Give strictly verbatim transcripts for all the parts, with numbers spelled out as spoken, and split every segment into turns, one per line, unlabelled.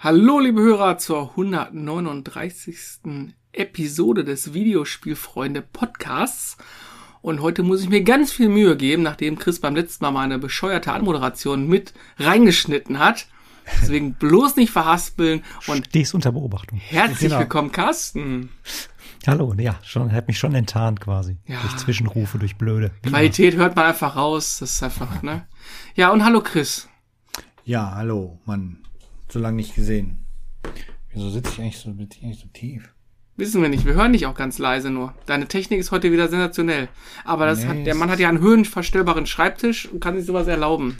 Hallo liebe Hörer zur hundertneununddreißigsten Episode des Videospielfreunde Podcasts. Und heute muss ich mir ganz viel Mühe geben, nachdem Chris beim letzten Mal meine bescheuerte Anmoderation mit reingeschnitten hat. Deswegen bloß nicht verhaspeln und
stehst unter Beobachtung.
Herzlich genau. willkommen, Carsten.
Hallo, ja, schon, hat mich schon enttarnt quasi. Ja. Durch Zwischenrufe, durch Blöde.
Qualität hört man einfach raus, das ist einfach, ne? Ja, und hallo Chris.
Ja, hallo, Mann. So lange nicht gesehen. Wieso sitze ich eigentlich so, sitze ich eigentlich so tief?
Wissen wir nicht, wir hören dich auch ganz leise nur. Deine Technik ist heute wieder sensationell. Aber das nee, hat, der Mann hat ja einen höhenverstellbaren Schreibtisch und kann sich sowas erlauben.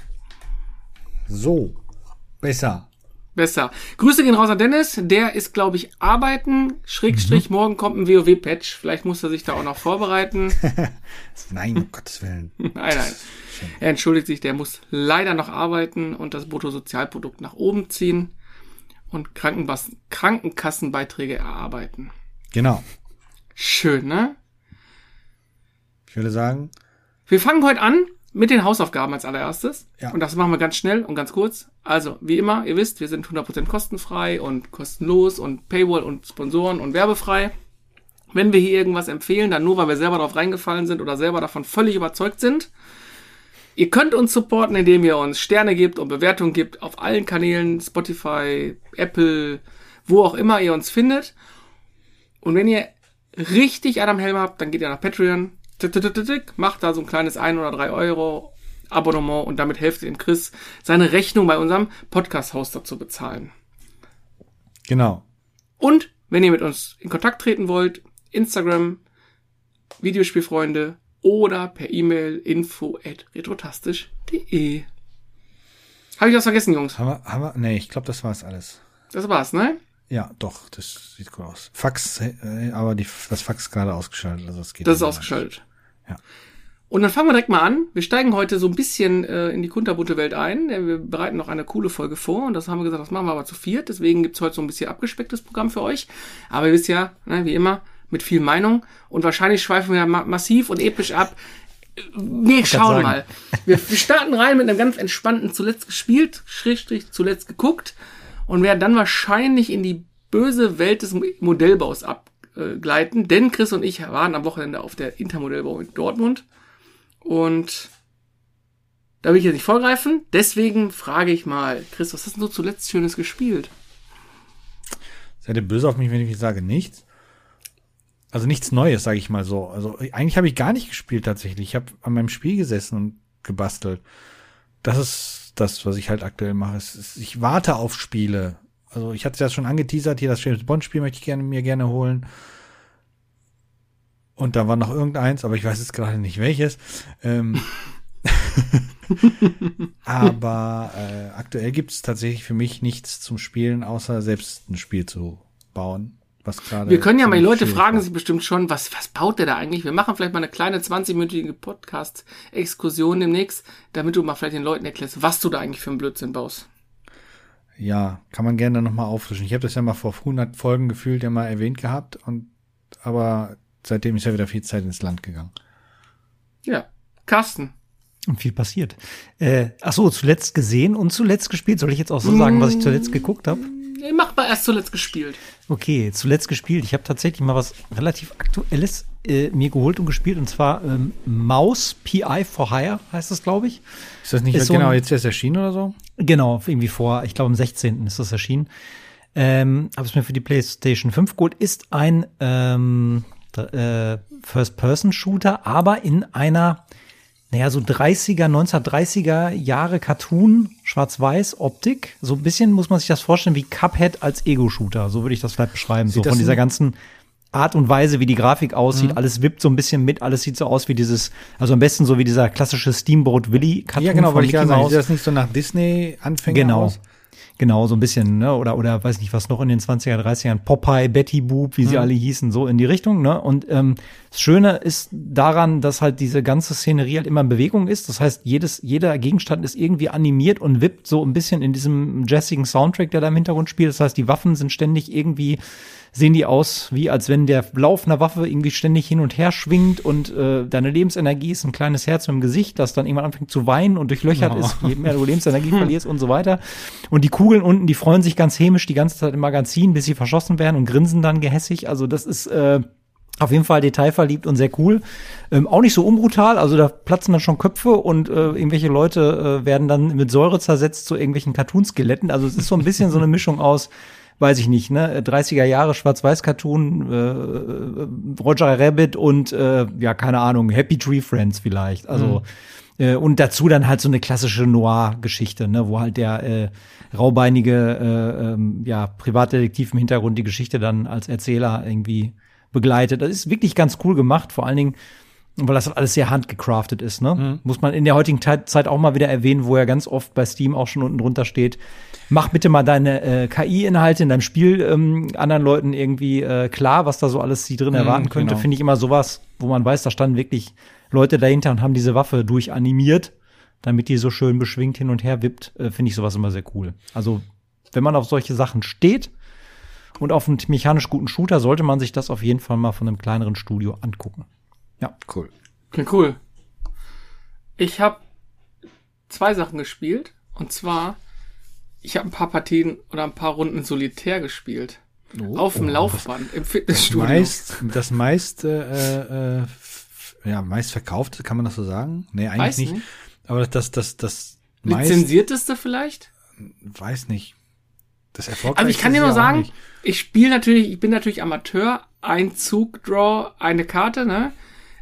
So, besser.
Besser. Grüße gehen raus an Dennis. Der ist, glaube ich, arbeiten. Schrägstrich, mhm. morgen kommt ein WoW-Patch. Vielleicht muss er sich da auch noch vorbereiten.
Nein, um Gottes Willen.
Nein, nein. Er entschuldigt sich, der muss leider noch arbeiten und das Bruttosozialprodukt nach oben ziehen und Krankenbas- Krankenkassenbeiträge erarbeiten.
Genau.
Schön, ne?
Ich würde sagen,
wir fangen heute an mit den Hausaufgaben als allererstes.
Ja.
Und das machen wir ganz schnell und ganz kurz. Also, wie immer, ihr wisst, wir sind hundert Prozent kostenfrei und kostenlos und Paywall und Sponsoren und werbefrei. Wenn wir hier irgendwas empfehlen, dann nur, weil wir selber darauf reingefallen sind oder selber davon völlig überzeugt sind. Ihr könnt uns supporten, indem ihr uns Sterne gebt und Bewertungen gebt auf allen Kanälen, Spotify, Apple, wo auch immer ihr uns findet. Und wenn ihr richtig Adam Helm habt, dann geht ihr nach Patreon, macht da so ein kleines ein oder drei Euro Abonnement und damit helft ihr dem Chris, seine Rechnung bei unserem Podcast-Hoster zu bezahlen.
Genau.
Und wenn ihr mit uns in Kontakt treten wollt, Instagram, Videospielfreunde oder per E-Mail info at retrotastisch punkt de. Habe ich was vergessen, Jungs?
Haben wir, haben wir, nee, ich glaube, das war's alles.
Das war's, ne?
Ja, doch, das sieht gut aus. Fax, äh, aber die, das Fax ist gerade ausgeschaltet. Also das geht
das ist ausgeschaltet.
Ja.
Und dann fangen wir direkt mal an. Wir steigen heute so ein bisschen äh, in die kunterbunte Welt ein. Wir bereiten noch eine coole Folge vor und das haben wir gesagt, das machen wir aber zu viert. Deswegen gibt's heute so ein bisschen abgespecktes Programm für euch. Aber ihr wisst ja, ne, wie immer, mit viel Meinung und wahrscheinlich schweifen wir ma- massiv und episch ab. Wir schauen mal. Wir, wir starten rein mit einem ganz entspannten zuletzt gespielt, Schrägstrich zuletzt geguckt und werden dann wahrscheinlich in die böse Welt des Modellbaus abgleiten, denn Chris und ich waren am Wochenende auf der Intermodellbau in Dortmund und da will ich jetzt nicht vorgreifen, deswegen frage ich mal, Chris, was hast du zuletzt Schönes gespielt?
Seid ihr böse auf mich, wenn ich sage nichts? Also nichts Neues, sage ich mal so. Also eigentlich habe ich gar nicht gespielt tatsächlich. Ich habe an meinem Spiel gesessen und gebastelt. Das ist das, was ich halt aktuell mache. Es ist, ich warte auf Spiele. Also ich hatte es ja schon angeteasert, hier das James Bond Spiel möchte ich gerne mir gerne holen. Und da war noch irgendeins, aber ich weiß jetzt gerade nicht welches. Ähm aber äh, aktuell gibt es tatsächlich für mich nichts zum Spielen, außer selbst ein Spiel zu bauen. Was gerade
wir können ja mal, die Leute fragen war. sich bestimmt schon, was was baut der da eigentlich? Wir machen vielleicht mal eine kleine zwanzig-minütige Podcast-Exkursion demnächst, damit du mal vielleicht den Leuten erklärst, was du da eigentlich für einen Blödsinn baust.
Ja, kann man gerne nochmal auffrischen. Ich habe das ja mal vor hundert Folgen gefühlt ja mal erwähnt gehabt, und aber seitdem ist ja wieder viel Zeit ins Land gegangen.
Ja, Carsten.
Und viel passiert. Äh, ach so, zuletzt gesehen und zuletzt gespielt. Soll ich jetzt auch so sagen, was ich zuletzt geguckt habe?
Nee, mach mal erst zuletzt gespielt.
Okay, zuletzt gespielt. Ich habe tatsächlich mal was relativ Aktuelles äh, mir geholt und gespielt. Und zwar ähm, Maus P I for Hire heißt das, glaube ich.
Ist das nicht
ist
genau
so ein,
jetzt erst erschienen oder so?
Genau, irgendwie vor, ich glaube am sechzehnten ist das erschienen. Ähm, habe es mir für die PlayStation fünf geholt. Ist ein ähm, äh, First-Person-Shooter, aber in einer Naja, so dreißiger, neunzehnhundertdreißiger Jahre Cartoon, Schwarz-Weiß, Optik. So ein bisschen muss man sich das vorstellen wie Cuphead als Ego-Shooter. So würde ich das vielleicht beschreiben. Sieht so von dieser ganzen Art und Weise, wie die Grafik aussieht. Mhm. Alles wippt so ein bisschen mit. Alles sieht so aus wie dieses, also am besten so wie dieser klassische Steamboat Willie-Cartoon.
Ja, genau,
weil
ich gerade sagen, sieht das nicht so nach Disney-Anfänger
genau.
aus?
Genau, so ein bisschen, ne, oder, oder weiß nicht, was noch in den zwanziger, dreißigern, Popeye, Betty Boop, wie sie mhm. alle hießen, so in die Richtung, ne, und ähm, das Schöne ist daran, dass halt diese ganze Szenerie halt immer in Bewegung ist, das heißt, jedes, jeder Gegenstand ist irgendwie animiert und wippt so ein bisschen in diesem jazzigen Soundtrack, der da im Hintergrund spielt, das heißt, die Waffen sind ständig irgendwie, sehen die aus, wie als wenn der Lauf einer Waffe irgendwie ständig hin und her schwingt und äh, deine Lebensenergie ist ein kleines Herz im Gesicht, das dann irgendwann anfängt zu weinen und durchlöchert oh. ist, je mehr du Lebensenergie verlierst und so weiter. Und die Kugeln unten, die freuen sich ganz hämisch die ganze Zeit im Magazin, bis sie verschossen werden und grinsen dann gehässig. Also das ist äh, auf jeden Fall detailverliebt und sehr cool. Ähm, auch nicht so unbrutal, also da platzen dann schon Köpfe und äh, irgendwelche Leute äh, werden dann mit Säure zersetzt zu irgendwelchen Cartoon-Skeletten. Also es ist so ein bisschen so eine Mischung aus, weiß ich nicht, ne, dreißiger Jahre Schwarz-Weiß-Cartoon, äh, Roger Rabbit und äh, ja, keine Ahnung, Happy Tree Friends vielleicht. Also mhm. äh, und dazu dann halt so eine klassische Noir-Geschichte, ne, wo halt der äh, raubeinige äh, ähm, ja, Privatdetektiv im Hintergrund die Geschichte dann als Erzähler irgendwie begleitet. Das ist wirklich ganz cool gemacht, vor allen Dingen, weil das alles sehr handgecraftet ist, ne? Mhm. Muss man in der heutigen Zeit auch mal wieder erwähnen, wo ja ganz oft bei Steam auch schon unten drunter steht, mach bitte mal deine äh, K I-Inhalte in deinem Spiel ähm, anderen Leuten irgendwie äh, klar, was da so alles sie drin mhm, erwarten könnte. Genau. Finde ich immer sowas, wo man weiß, da standen wirklich Leute dahinter und haben diese Waffe durchanimiert, damit die so schön beschwingt hin und her wippt. Äh, Finde ich sowas immer sehr cool. Also, wenn man auf solche Sachen steht, und auf einen mechanisch guten Shooter sollte man sich das auf jeden Fall mal von einem kleineren Studio angucken. Ja,
cool.
Okay, cool. Ich habe zwei Sachen gespielt. Und zwar, ich habe ein paar Partien oder ein paar Runden Solitär gespielt. Oh, auf dem oh, Laufband im Fitnessstudio.
Das meist, das meist, äh, äh, ja, meist verkaufte, kann man das so sagen? Nee, eigentlich
weiß
nicht.
nicht.
Aber das, das, das meist,
lizenzierteste vielleicht?
Weiß nicht. Das erfolgreichste.
Also ich kann dir nur sagen, ich spiele natürlich, ich bin natürlich Amateur, ein Zug, Draw, eine Karte, ne?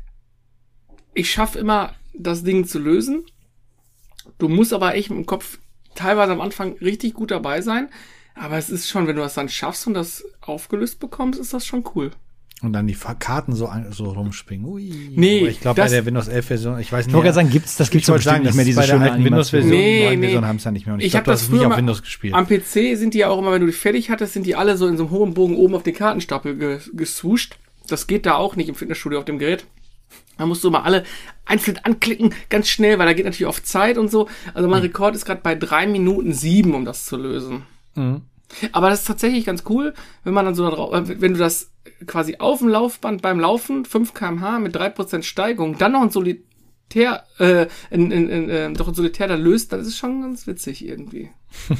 Ich schaffe immer, das Ding zu lösen. Du musst aber echt im Kopf teilweise am Anfang richtig gut dabei sein. Aber es ist schon, wenn du das dann schaffst und das aufgelöst bekommst, ist das schon cool.
Und dann die Karten so, so rumspringen. Ui.
Nee,
aber ich glaube, bei der Windows elf Version, ich weiß nicht.
Ich wollte sagen, gibt's, das gibt's
ja sagen,
nicht mehr, diese schöne
Windows-Version.
Nee,
die neuen
nee.
Version haben es ja nicht mehr. Und ich,
ich
glaube,
habe
du
das
hast es nicht
früher
auf Windows gespielt.
Am P C sind die ja auch immer, wenn du die fertig hattest, sind die alle so in so einem hohen Bogen oben auf den Kartenstapel ge geswuscht. Das geht da auch nicht im Fitnessstudio auf dem Gerät. Da musst du immer alle einzeln anklicken, ganz schnell, weil da geht natürlich auf Zeit und so. Also mein mhm. Rekord ist gerade bei drei Minuten sieben, um das zu lösen. Mhm. Aber das ist tatsächlich ganz cool, wenn man dann so da drauf, wenn du das quasi auf dem Laufband beim Laufen, fünf Kilometer pro Stunde mit drei Prozent Steigung, dann noch ein Solitär, äh, in, in, in, äh, doch ein Solitär da löst, dann ist es schon ganz witzig irgendwie.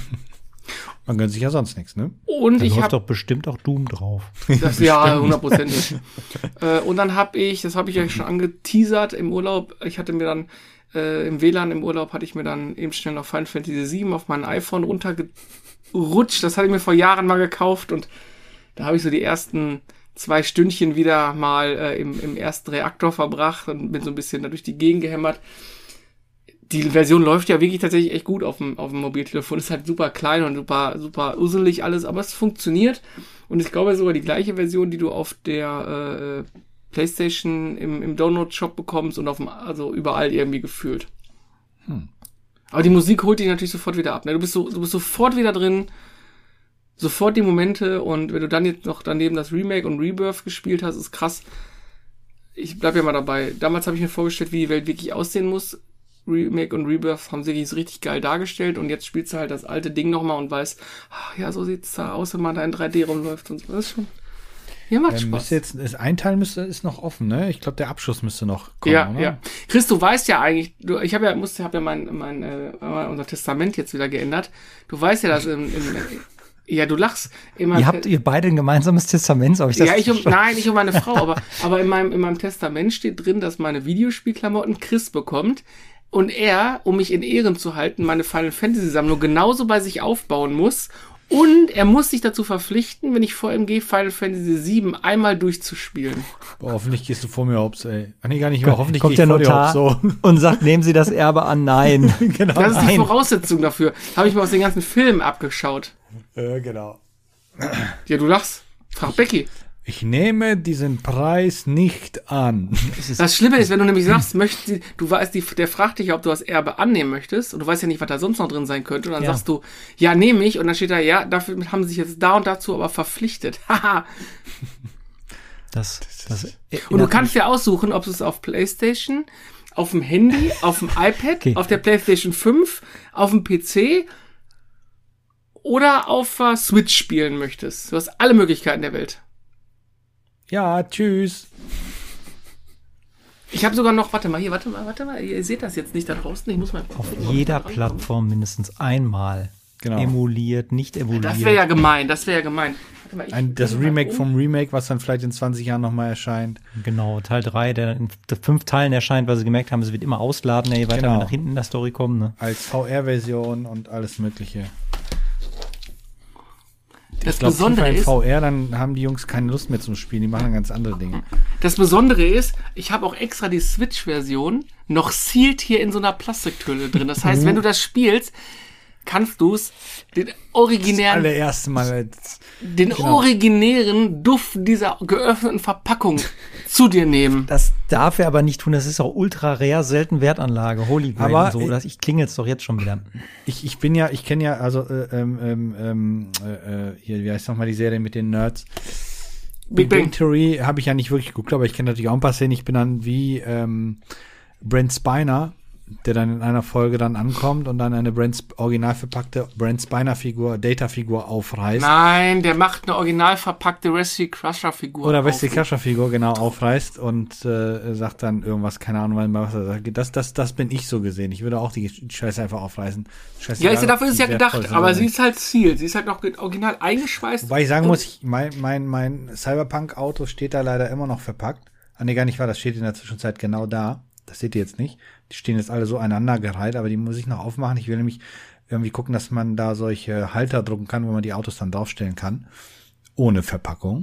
Man gönnt sich ja sonst nichts, ne?
Und
da
ich
läuft
hab
doch bestimmt auch Doom drauf.
Das, ja, hundertprozentig. äh, und dann habe ich, das habe ich euch schon angeteasert im Urlaub, ich hatte mir dann äh, im W L A N im Urlaub hatte ich mir dann eben schnell noch Final Fantasy sieben auf mein iPhone runtergerutscht. Das hatte ich mir vor Jahren mal gekauft und da habe ich so die ersten zwei Stündchen wieder mal äh, im, im ersten Reaktor verbracht und bin so ein bisschen da durch die Gegend gehämmert. Die Version läuft ja wirklich tatsächlich echt gut auf dem, auf dem Mobiltelefon. Ist halt super klein und super, super uselig alles, aber es funktioniert. Und ich glaube sogar die gleiche Version, die du auf der äh, PlayStation im, im Download-Shop bekommst und auf dem, also überall irgendwie gefühlt. Hm. Aber die Musik holt dich natürlich sofort wieder ab. Ne? Du bist so, du bist sofort wieder drin, sofort die Momente und wenn du dann jetzt noch daneben das Remake und Rebirth gespielt hast, ist krass. Ich bleib ja mal dabei. Damals habe ich mir vorgestellt, wie die Welt wirklich aussehen muss. Remake und Rebirth haben sie so richtig geil dargestellt und jetzt spielst du halt das alte Ding nochmal und weißt, ach, ja, so sieht's da aus, wenn man da in drei D rumläuft und so. Das ist schon, ja, macht ähm, Spaß.
Jetzt, das ein Teil müsste, ist noch offen, ne? Ich glaube, der Abschluss müsste noch kommen,
ja,
oder?
Ja, Chris, du weißt ja eigentlich, du, ich habe ja, musste, habe ja mein, mein, äh, unser Testament jetzt wieder geändert. Du weißt ja, dass im, im ja, du lachst immer.
Ihr habt ihr beide ein gemeinsames Testament, habe ich das?
Ja, ich um, nein, ich um meine Frau, aber, aber in meinem, in meinem Testament steht drin, dass meine Videospielklamotten Chris bekommt. Und er, um mich in Ehren zu halten, meine Final Fantasy Sammlung genauso bei sich aufbauen muss. Und er muss sich dazu verpflichten, wenn ich vor ihm gehe, Final Fantasy sieben einmal durchzuspielen.
Boah, hoffentlich gehst du vor mir hops, ey. Ach nee, gar nicht mehr. Hoffentlich
kommt der Notar so und sagt, nehmen Sie das Erbe an. Nein.
Genau. Das ist die Nein. Voraussetzung dafür. Habe ich mir aus den ganzen Filmen abgeschaut.
Äh, genau.
Ja, du lachst. Frag Becky.
Ich nehme diesen Preis nicht an.
Das Schlimme ist, wenn du nämlich sagst, möchtest du, du weißt, die, der fragt dich, ob du das Erbe annehmen möchtest und du weißt ja nicht, was da sonst noch drin sein könnte und dann ja. sagst du, ja, nehme ich und dann steht da, ja, dafür haben sie sich jetzt da und dazu aber verpflichtet. Haha.
das, das
und du kannst dir aussuchen, ob du es auf PlayStation, auf dem Handy, auf dem iPad, okay. auf der PlayStation fünf, auf dem P C oder auf uh, Switch spielen möchtest. Du hast alle Möglichkeiten der Welt.
Ja, tschüss.
Ich habe sogar noch, warte mal, hier, warte mal, warte mal, ihr seht das jetzt nicht da draußen, ich muss mal...
Auf jeder Plattform mindestens einmal
Genau.
emuliert, nicht emuliert.
Das wäre ja gemein, das wäre ja gemein. Warte mal, ich-
Ein, das
ich-
Remake vom Remake, was dann vielleicht in zwanzig Jahren nochmal erscheint.
Genau, Teil drei, der in fünf Teilen erscheint, weil sie gemerkt haben, es wird immer ausladender, je weiter
Genau.
wir nach hinten in der Story kommen. Ne?
Als V R-Version und alles Mögliche.
Das
Ich glaube,
Besondere
in
ist,
V R, dann haben die Jungs keine Lust mehr zum Spielen, die machen dann ganz andere Dinge.
das Besondere ist, ich habe auch extra die Switch-Version noch sealed hier in so einer Plastiktülle drin. Das heißt, wenn du das spielst, kannst du es den originären,
Allererste Mal. als-
den
genau.
originären Duft dieser geöffneten Verpackung zu dir nehmen.
Das darf er aber nicht tun, das ist auch ultra rare, selten Wertanlage, Holy Grail
Aber
und so.
ich-
Das, ich klingel's doch jetzt schon wieder.
Ich, ich bin ja, ich kenne ja, also, äh, ähm, ähm, ähm, äh, äh, hier, wie heißt nochmal die Serie mit den Nerds?
Big Bang.
Theory habe ich ja nicht wirklich geguckt, aber ich kenne natürlich auch ein paar Szenen. Ich bin dann wie ähm, Brent Spiner, der dann in einer Folge dann ankommt und dann eine Brent, original verpackte Brent Spiner-Figur, Data-Figur aufreißt.
Nein, der macht eine original verpackte Wesley Crusher-Figur.
Oder
auf.
Wesley Crusher-Figur, genau, aufreißt und äh, sagt dann irgendwas, keine Ahnung, was er sagt. Das, das, das bin ich so gesehen. Ich würde auch die Scheiße einfach aufreißen. Scheiße,
Ja, ist ja, dafür ist es ja
wie
gedacht,
wertvoll es
aber
ist.
sie ist halt sealed. Sie ist halt noch ge- original eingeschweißt.
Wobei ich sagen muss, ich, mein, mein, mein Cyberpunk-Auto steht da leider immer noch verpackt. Ah, nee, gar nicht wahr, das steht in der Zwischenzeit genau da. Das seht ihr jetzt nicht. Die stehen jetzt alle so aneinandergereiht, aber die muss ich noch aufmachen. Ich will nämlich irgendwie gucken, dass man da solche Halter drucken kann, wo man die Autos dann draufstellen kann. Ohne Verpackung.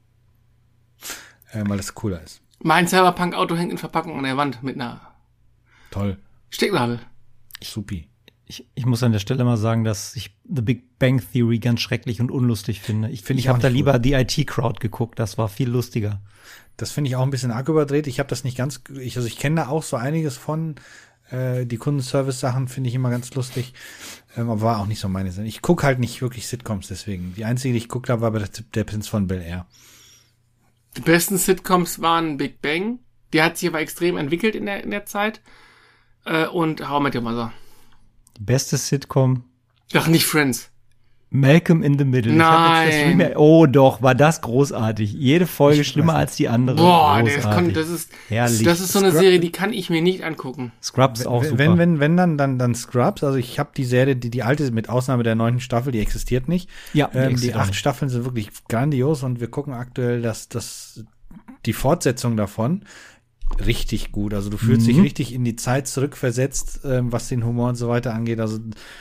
Äh, weil das cooler ist.
Mein Cyberpunk-Auto hängt in Verpackung an der Wand mit einer
Toll.
Stecknadel.
Supi.
Ich, ich muss an der Stelle mal sagen, dass ich The Big Bang Theory ganz schrecklich und unlustig finde. Ich,
Finde ich
ich habe
auch
da
nicht
lieber die I T-Crowd geguckt, das war viel lustiger.
Das finde ich auch ein bisschen arg überdreht. Ich habe das nicht ganz, ich, also ich kenne da auch so einiges von. Äh, die Kundenservice-Sachen finde ich immer ganz lustig, ähm, aber war auch nicht so meine Sache. Ich gucke halt nicht wirklich Sitcoms, deswegen. Die einzige, die ich guckt habe, war der, der Prinz von Bel-Air.
Die besten Sitcoms waren Big Bang. Die hat sich aber extrem entwickelt in der, in der Zeit. Äh, und How I Met Your Mother.
Die beste Sitcom,
Ach, nicht Friends.
Malcolm in the Middle. Ich hab jetzt das
Nein.
Remake- oh doch, war das großartig. Jede Folge
Ich
schlimmer
weiß
als die andere.
Boah, das,
Großartig.
kann, das ist,
Herrlich.
das ist so eine
Scrub-
Serie, die kann ich mir nicht angucken.
Scrubs auch
wenn,
super.
wenn, wenn, wenn dann, dann, dann Scrubs. Also ich habe die Serie, die, die alte, mit Ausnahme der neunten Staffel, die existiert nicht.
Ja, die
ähm, die
existiert auch
acht
nicht.
Staffeln sind wirklich grandios und wir gucken aktuell, dass das die Fortsetzung davon richtig gut. Also du fühlst
Mhm.
dich richtig in die Zeit zurückversetzt, ähm, was den Humor und so weiter angeht. Also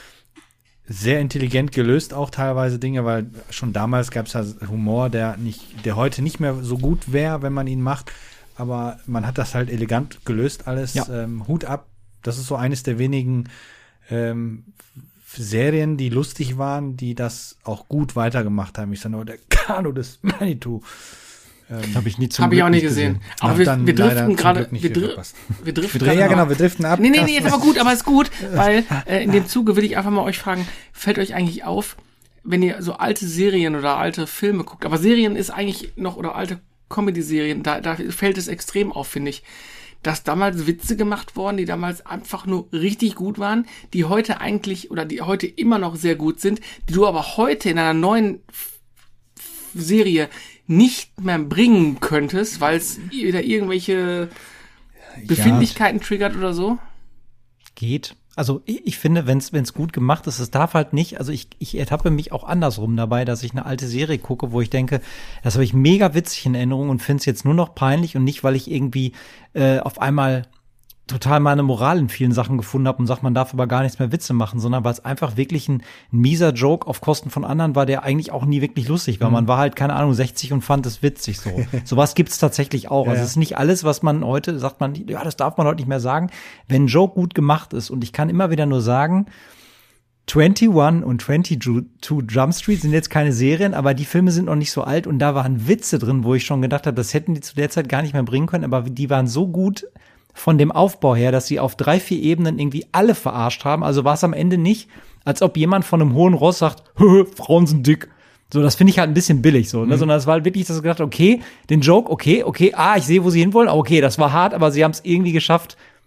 sehr intelligent gelöst auch teilweise Dinge, weil schon damals gab es ja Humor, der nicht, der heute nicht mehr so gut wäre, wenn man ihn macht. Aber man hat das halt elegant gelöst alles.
Ja.
Ähm, Hut ab. Das ist so eines der wenigen ähm, Serien, die lustig waren, die das auch gut weitergemacht haben. Ich sage nur, der Kano des Manitou. Ähm,
Habe ich nie zum
Habe ich
Glück
auch nicht
nicht
gesehen.
hab
Aber wir,
dann
wir
leider
driften
zum
gerade,
Glück nicht
wir,
viel
dri
verpasst.
wir driften
wir drehen, ja
gerade
genau,
noch-
wir driften ab.
Nee, nee, nee,
Carsten.
ist aber gut, aber ist gut, weil äh, in dem Zuge will ich einfach mal euch fragen, fällt euch eigentlich auf, wenn ihr so alte Serien oder alte Filme guckt, aber Serien ist eigentlich noch, oder alte Comedy-Serien, da, da fällt es extrem auf, finde ich, dass damals Witze gemacht wurden, die damals einfach nur richtig gut waren, die heute eigentlich, oder die heute immer noch sehr gut sind, die du aber heute in einer neuen F- Serie nicht mehr bringen könntest, weil es wieder irgendwelche Befindlichkeiten triggert oder so?
Geht. Also ich, ich finde, wenn es gut gemacht ist, es darf halt nicht, also ich, ich ertappe mich auch andersrum dabei, dass ich eine alte Serie gucke, wo ich denke, das habe ich mega witzig in Erinnerung und finde es jetzt nur noch peinlich und nicht, weil ich irgendwie äh, auf einmal total meine Moral in vielen Sachen gefunden habe und sagt, man darf aber gar nichts mehr Witze machen, sondern weil es einfach wirklich ein, ein mieser Joke auf Kosten von anderen war, der eigentlich auch nie wirklich lustig war.
Mhm.
Man war halt, keine Ahnung, sechzig und fand es witzig so. Sowas gibt's tatsächlich auch.
Ja,
Also
ja.
es ist nicht alles, was man heute, sagt man, ja, das darf man heute nicht mehr sagen. Wenn ein Joke gut gemacht ist, und ich kann immer wieder nur sagen, einundzwanzig und zweiundzwanzig Jump Street sind jetzt keine Serien, aber die Filme sind noch nicht so alt und da waren Witze drin, wo ich schon gedacht habe, das hätten die zu der Zeit gar nicht mehr bringen können, aber die waren so gut von dem Aufbau her, dass sie auf drei, vier Ebenen irgendwie alle verarscht haben. Also war es am Ende nicht, als ob jemand von einem hohen Ross sagt, "Hö, Frauen sind dick." So, das finde ich halt ein bisschen billig so, ne?
Mhm.
Sondern es war halt wirklich, dass ich gedacht, okay, den Joke, okay, okay, ah, ich sehe, wo sie hinwollen, okay, das war hart, aber sie haben es irgendwie geschafft,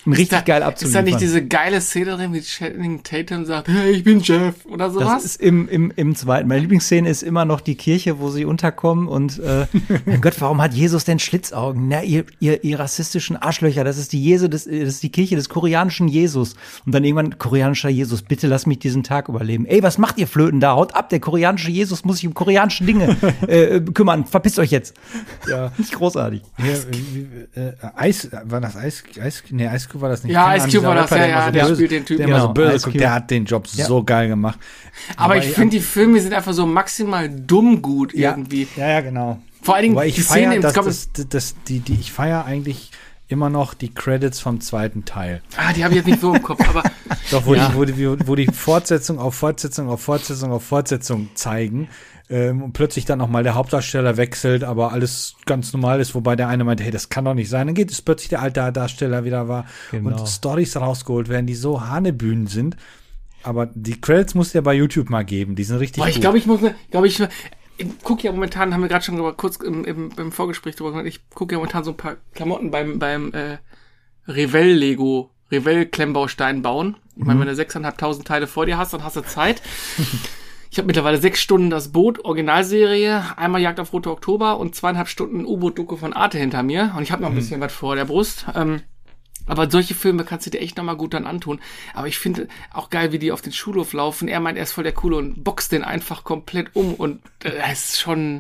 um richtig
da,
geil
ist
abzuliefern.
da nicht diese geile Szene drin, wie Channing Tatum sagt, hey, ich bin Jeff oder sowas?
Das ist im, im, im zweiten. Meine Lieblingsszene ist immer noch die Kirche, wo sie unterkommen und äh, mein Gott, warum hat Jesus denn Schlitzaugen? Na, ihr, ihr, ihr rassistischen Arschlöcher, das ist die Jesu, das, das ist die Kirche des koreanischen Jesus. Und dann irgendwann, koreanischer Jesus, bitte lass mich diesen Tag überleben. Ey, was macht ihr Flöten da? Haut ab, der koreanische Jesus muss sich um koreanische Dinge äh, kümmern. Verpisst euch jetzt.
Ja.
Nicht großartig.
Hier, wie, äh, Eis, war das Eis, Eis, nee, Ice Cube war das nicht.
Ja,
Keine
Ice
Ahnung,
Cube
dieser
war das,
Rapper,
ja,
der immer
ja,
so
der
böse-
spielt den Typen.
Der immer so
Genau,
böse
Ice
guckt,
Cube.
der hat den Job
Ja.
so geil gemacht.
Aber ich finde, die Filme sind einfach so maximal dumm gut
ja,
irgendwie.
Ja, ja, genau.
Vor allen Dingen
Wobei ich
die Szene
feiere,
im
dass
glaub,
das, das, das, die, die, ich feiere eigentlich immer noch die Credits vom zweiten Teil.
Ah, die habe ich jetzt nicht so im Kopf, aber
Doch, wo,
Ja.
die, wo, die, wo die Fortsetzung auf Fortsetzung auf Fortsetzung auf Fortsetzung zeigen ähm, und plötzlich dann auch mal der Hauptdarsteller wechselt, aber alles ganz normal ist, wobei der eine meint, hey, das kann doch nicht sein. Dann geht es plötzlich der alte Darsteller wieder war
Genau.
und Storys rausgeholt werden, die so Hanebühnen sind. Aber die Credits musst du ja bei YouTube mal geben, die sind richtig
boah, ich
gut.
glaube, ich muss, glaube ich, ich gucke ja momentan, haben wir gerade schon drüber, kurz im, im, im Vorgespräch drüber gemacht, ich gucke ja momentan so ein paar Klamotten beim, beim äh, Revell-Lego, Revell-Klemmbaustein bauen. Ich meine, wenn du sechstausendfünfhundert Teile vor dir hast, dann hast du Zeit. Ich habe mittlerweile sechs Stunden das Boot, Originalserie, einmal Jagd auf Rote Oktober und zweieinhalb Stunden U-Boot-Doku von Arte hinter mir. Und ich habe noch ein bisschen was vor der Brust. Ähm, aber solche Filme kannst du dir echt nochmal gut dann antun. Aber ich finde auch geil, wie die auf den Schulhof laufen. Er meint, er ist voll der Coole und boxt den einfach komplett um. Und äh, das ist schon...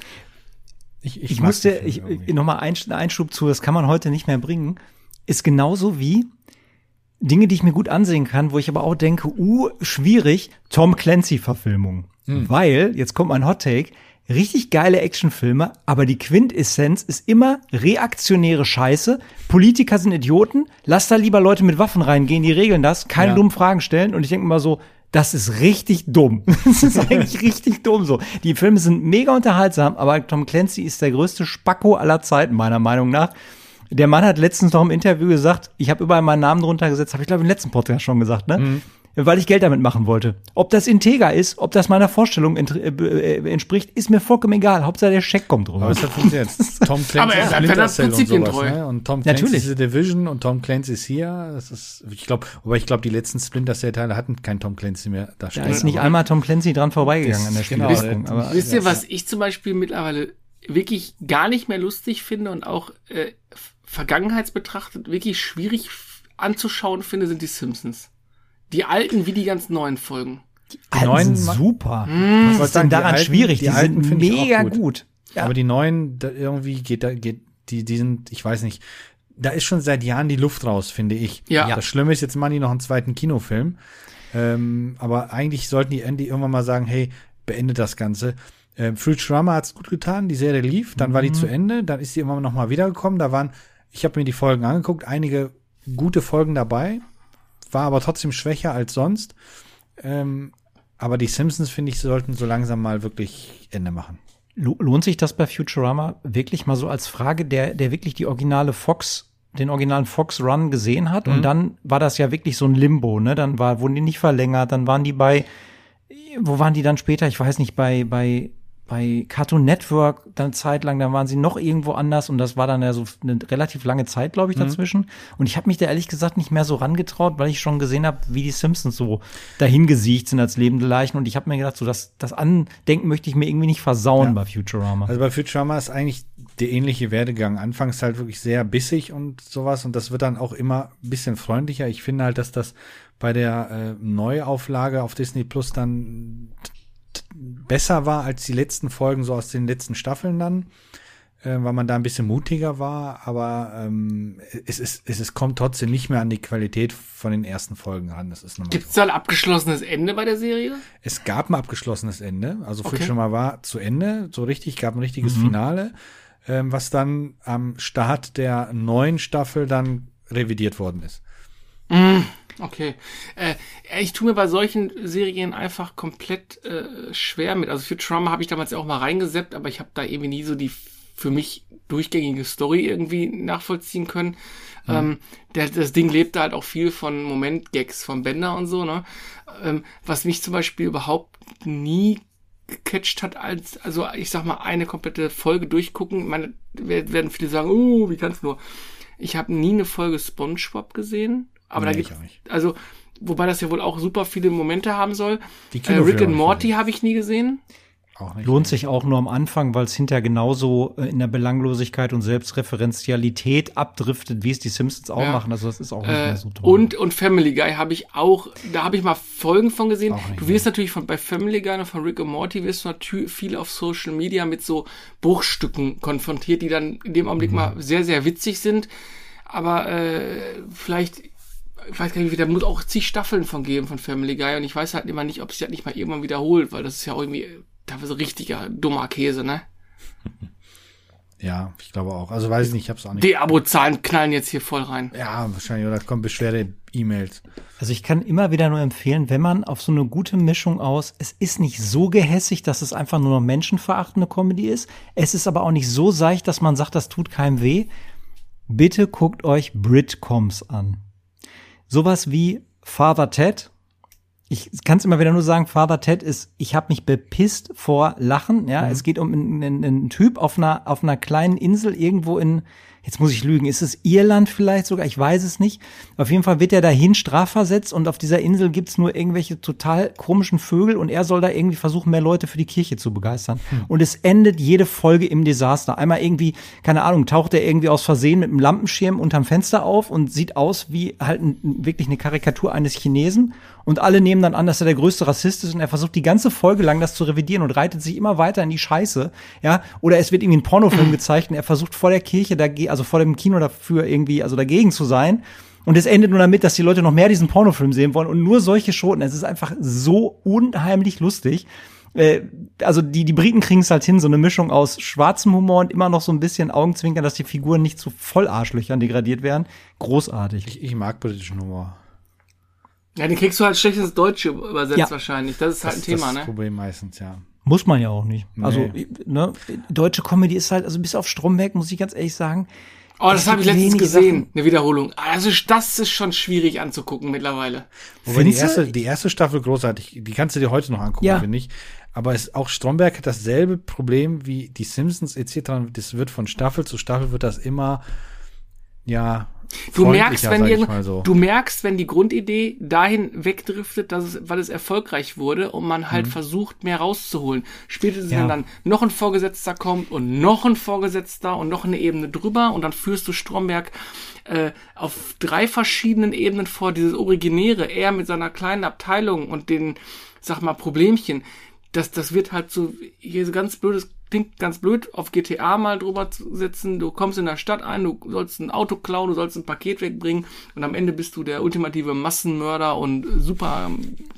ich,
Ich
mag
musste,
die Filme
ich,
irgendwie.
nochmal ein, Einschub zu, das kann man heute nicht mehr bringen, ist genauso wie Dinge, die ich mir gut ansehen kann, wo ich aber auch denke, uh, schwierig, Tom Clancy-Verfilmung.
Hm.
Weil, jetzt kommt mein Hot Take, richtig geile Actionfilme, aber die Quintessenz ist immer reaktionäre Scheiße. Politiker sind Idioten, lass da lieber Leute mit Waffen reingehen, die regeln das, keine
Ja.
dummen Fragen stellen. Und ich denke immer so, das ist richtig dumm. Das ist eigentlich richtig dumm so. Die Filme sind mega unterhaltsam, aber Tom Clancy ist der größte Spacko aller Zeiten, meiner Meinung nach. Der Mann hat letztens noch im Interview gesagt, ich habe überall meinen Namen drunter gesetzt, habe ich glaube im letzten Podcast schon gesagt, ne?
Mhm.
Weil ich Geld damit machen wollte. Ob das integer ist, ob das meiner Vorstellung ent äh, äh, entspricht, ist mir vollkommen egal. Hauptsache der Scheck kommt drüber.
Aber es hat funktioniert. Tom Clancy
Aber er
ist
hat
Splinter
verdammt
Cell und
prinzipientreu.
sowas, ne? Und Tom Clancy
Natürlich.
ist The Division und Tom Clancy ist hier. Das ist, ich glaube, aber ich glaube, die letzten Splinter Cell Teile hatten keinen Tom Clancy mehr da
Da
stehen.
ist nicht
Aber-
einmal Tom Clancy dran vorbeigegangen
Das-
an der
genau,
Spielleitung.
der-
aber
Wisst ihr,
ja.
was ich zum Beispiel mittlerweile wirklich gar nicht mehr lustig finde und auch äh, vergangenheitsbetrachtet wirklich schwierig f- anzuschauen finde, sind die Simpsons. Die alten wie die ganz neuen Folgen.
die alten
neuen
sind
ma-
super.
Ich
Was
wollte
ist
sagen,
denn
die
daran
alten-
schwierig?
die
Die,
alten
sind
finde ich auch
mega
gut.
gut. Ja.
Aber die neuen, da irgendwie geht da, geht, die, die sind, ich weiß nicht, da ist schon seit Jahren die Luft raus, finde ich.
Ja.
Das Schlimme ist, jetzt machen die noch einen zweiten Kinofilm. Ähm, aber eigentlich sollten die Andy irgendwann mal sagen, hey, beendet das Ganze. Ähm, Futurama hat's gut getan, die Serie lief, dann war die zu Ende, dann ist die immer noch mal wiedergekommen. Da waren, ich habe mir die Folgen angeguckt, einige gute Folgen dabei, war aber trotzdem schwächer als sonst. Ähm, aber die Simpsons, finde ich, sollten so langsam mal wirklich Ende machen.
Lo- Lohnt sich das bei Futurama wirklich mal so als Frage, der, der wirklich die originale Fox, den originalen Fox Run gesehen hat?
Mhm.
Und dann war das ja wirklich so ein Limbo, ne? Dann war, wurden die nicht verlängert, dann waren die bei, wo waren die dann später? Ich weiß nicht, bei, bei, bei Cartoon Network dann eine Zeit lang, dann waren sie noch irgendwo anders und das war dann ja so eine relativ lange Zeit, glaube ich, dazwischen. Und ich habe mich da ehrlich gesagt nicht mehr so rangetraut, weil ich schon gesehen habe, wie die Simpsons so dahin gesiegt sind als lebende Leichen. Und ich habe mir gedacht, so das, das Andenken möchte ich mir irgendwie nicht versauen
Ja.
bei Futurama.
Also bei Futurama ist eigentlich der ähnliche Werdegang. Anfangs halt wirklich sehr bissig und sowas und das wird dann auch immer ein bisschen freundlicher. Ich finde halt, dass das bei der äh, Neuauflage auf Disney Plus dann t- t- besser war als die letzten Folgen, so aus den letzten Staffeln dann, äh, weil man da ein bisschen mutiger war, aber ähm, es, ist, es, es kommt trotzdem nicht mehr an die Qualität von den ersten Folgen ran. Das ist normal.
Gibt es da ein abgeschlossenes Ende bei der Serie?
Es gab ein abgeschlossenes Ende, also
Okay.
Futurama war zu Ende, so richtig, gab ein richtiges Finale, ähm, was dann am Start der neuen Staffel dann revidiert worden ist.
Mm, okay. Äh, ich tue mir bei solchen Serien einfach komplett äh, schwer mit. Also Futurama habe ich damals ja auch mal reingeseppt, aber ich habe da irgendwie nie so die für mich durchgängige Story irgendwie nachvollziehen können. Mhm. Ähm, der, das Ding lebte halt auch viel von Moment-Gags von Bender und so, ne? Ähm, was mich zum Beispiel überhaupt nie gecatcht hat, als, also ich sag mal, eine komplette Folge durchgucken. Ich meine, werden viele sagen, oh, wie kannst du nur? Ich habe nie eine Folge SpongeBob gesehen, aber
Nee,
da
ich
gibt
auch nicht.
also wobei das ja wohl auch super viele Momente haben soll.
Die
Äh,
Kinofilme
Rick and
hab ich
Morty
gesehen.
habe ich nie gesehen.
Auch nicht.
Lohnt sich auch nur am Anfang, weil es hinterher genauso äh, in der Belanglosigkeit und Selbstreferenzialität abdriftet, wie es die Simpsons auch
Ja.
machen. Also das ist auch nicht
Äh,
mehr so toll.
und, und Family Guy habe ich auch, da habe ich mal Folgen von gesehen.
Auch nicht
Du wirst natürlich von, bei Family Guy und von Rick und Morty wirst du natürlich viel auf Social Media mit so Bruchstücken konfrontiert, die dann in dem Augenblick mal sehr, sehr witzig sind. Aber äh, vielleicht, ich weiß gar nicht, wie, da muss auch zig Staffeln von geben von Family Guy und ich weiß halt immer nicht, ob es sich halt nicht mal irgendwann wiederholt, weil das ist ja auch irgendwie teilweise richtiger dummer Käse, ne?
Ja, ich glaube auch. Also weiß ich nicht, ich hab's auch nicht.
Die Abo-Zahlen knallen jetzt hier voll rein.
Ja, wahrscheinlich, oder kommt Beschwerde-E-Mails.
Also ich kann immer wieder nur empfehlen, wenn man auf so eine gute Mischung aus, es ist nicht so gehässig, dass es einfach nur noch menschenverachtende Comedy ist, es ist aber auch nicht so seicht, dass man sagt, das tut keinem weh. Bitte guckt euch Britcoms an. Sowas wie Father Ted. Ich kann es immer wieder nur sagen, Father Ted ist, ich habe mich bepisst vor Lachen. Ja,
Mhm.
es geht um einen, einen, einen Typ auf einer auf einer kleinen Insel irgendwo in, jetzt muss ich lügen, ist es Irland vielleicht sogar? Ich weiß es nicht. Auf jeden Fall wird er dahin strafversetzt und auf dieser Insel gibt's nur irgendwelche total komischen Vögel und er soll da irgendwie versuchen, mehr Leute für die Kirche zu begeistern.
Mhm.
Und es endet jede Folge im Desaster. Einmal irgendwie, keine Ahnung, taucht er irgendwie aus Versehen mit einem Lampenschirm unterm Fenster auf und sieht aus wie halt ein, wirklich eine Karikatur eines Chinesen. Und alle nehmen dann an, dass er der größte Rassist ist und er versucht die ganze Folge lang das zu revidieren und reitet sich immer weiter in die Scheiße, ja. Oder es wird irgendwie ein Pornofilm gezeigt und er versucht vor der Kirche, dagegen, also vor dem Kino dafür irgendwie, also dagegen zu sein. Und es endet nur damit, dass die Leute noch mehr diesen Pornofilm sehen wollen und nur solche Schoten. Es ist einfach so unheimlich lustig. Äh, also die, die Briten kriegen es halt hin, so eine Mischung aus schwarzem Humor und immer noch so ein bisschen Augenzwinkern, dass die Figuren nicht zu Vollarschlöchern degradiert werden. Großartig.
Ich, ich mag britischen Humor.
Ja, den kriegst du halt schlecht ins Deutsche übersetzt
Ja.
wahrscheinlich. Das ist halt
Das
ein
ist
Thema,
das
ne?
Problem meistens, ja.
Muss man ja auch nicht.
Nee.
Also, ne, deutsche Comedy ist halt, also bis auf Stromberg, muss ich ganz ehrlich sagen.
Oh, das
es
habe ich
gibt
letztens
wenige
gesehen,
Sachen.
eine Wiederholung. Also das ist schon schwierig anzugucken mittlerweile.
Wobei die
Findest du?
erste, die erste Staffel großartig, die kannst du dir heute noch angucken,
Ja.
finde ich. Aber es, auch Stromberg hat dasselbe Problem wie die Simpsons et cetera. Das wird von Staffel zu Staffel wird das immer, ja,
Du merkst,
freundlicher,
wenn
sag ich
irgend-
mal so.
du merkst, wenn die Grundidee dahin wegdriftet, dass es, weil es erfolgreich wurde und man halt versucht, mehr rauszuholen. Spätestens,
Ja.
wenn dann noch ein Vorgesetzter kommt und noch ein Vorgesetzter und noch eine Ebene drüber und dann führst du Stromberg äh, auf drei verschiedenen Ebenen vor, dieses Originäre, er mit seiner kleinen Abteilung und den, sag mal, Problemchen. Das, das wird halt so, hier so ganz blödes, klingt ganz blöd, auf G T A mal drüber zu setzen. Du kommst in der Stadt ein, du sollst ein Auto klauen, du sollst ein Paket wegbringen und am Ende bist du der ultimative Massenmörder und super.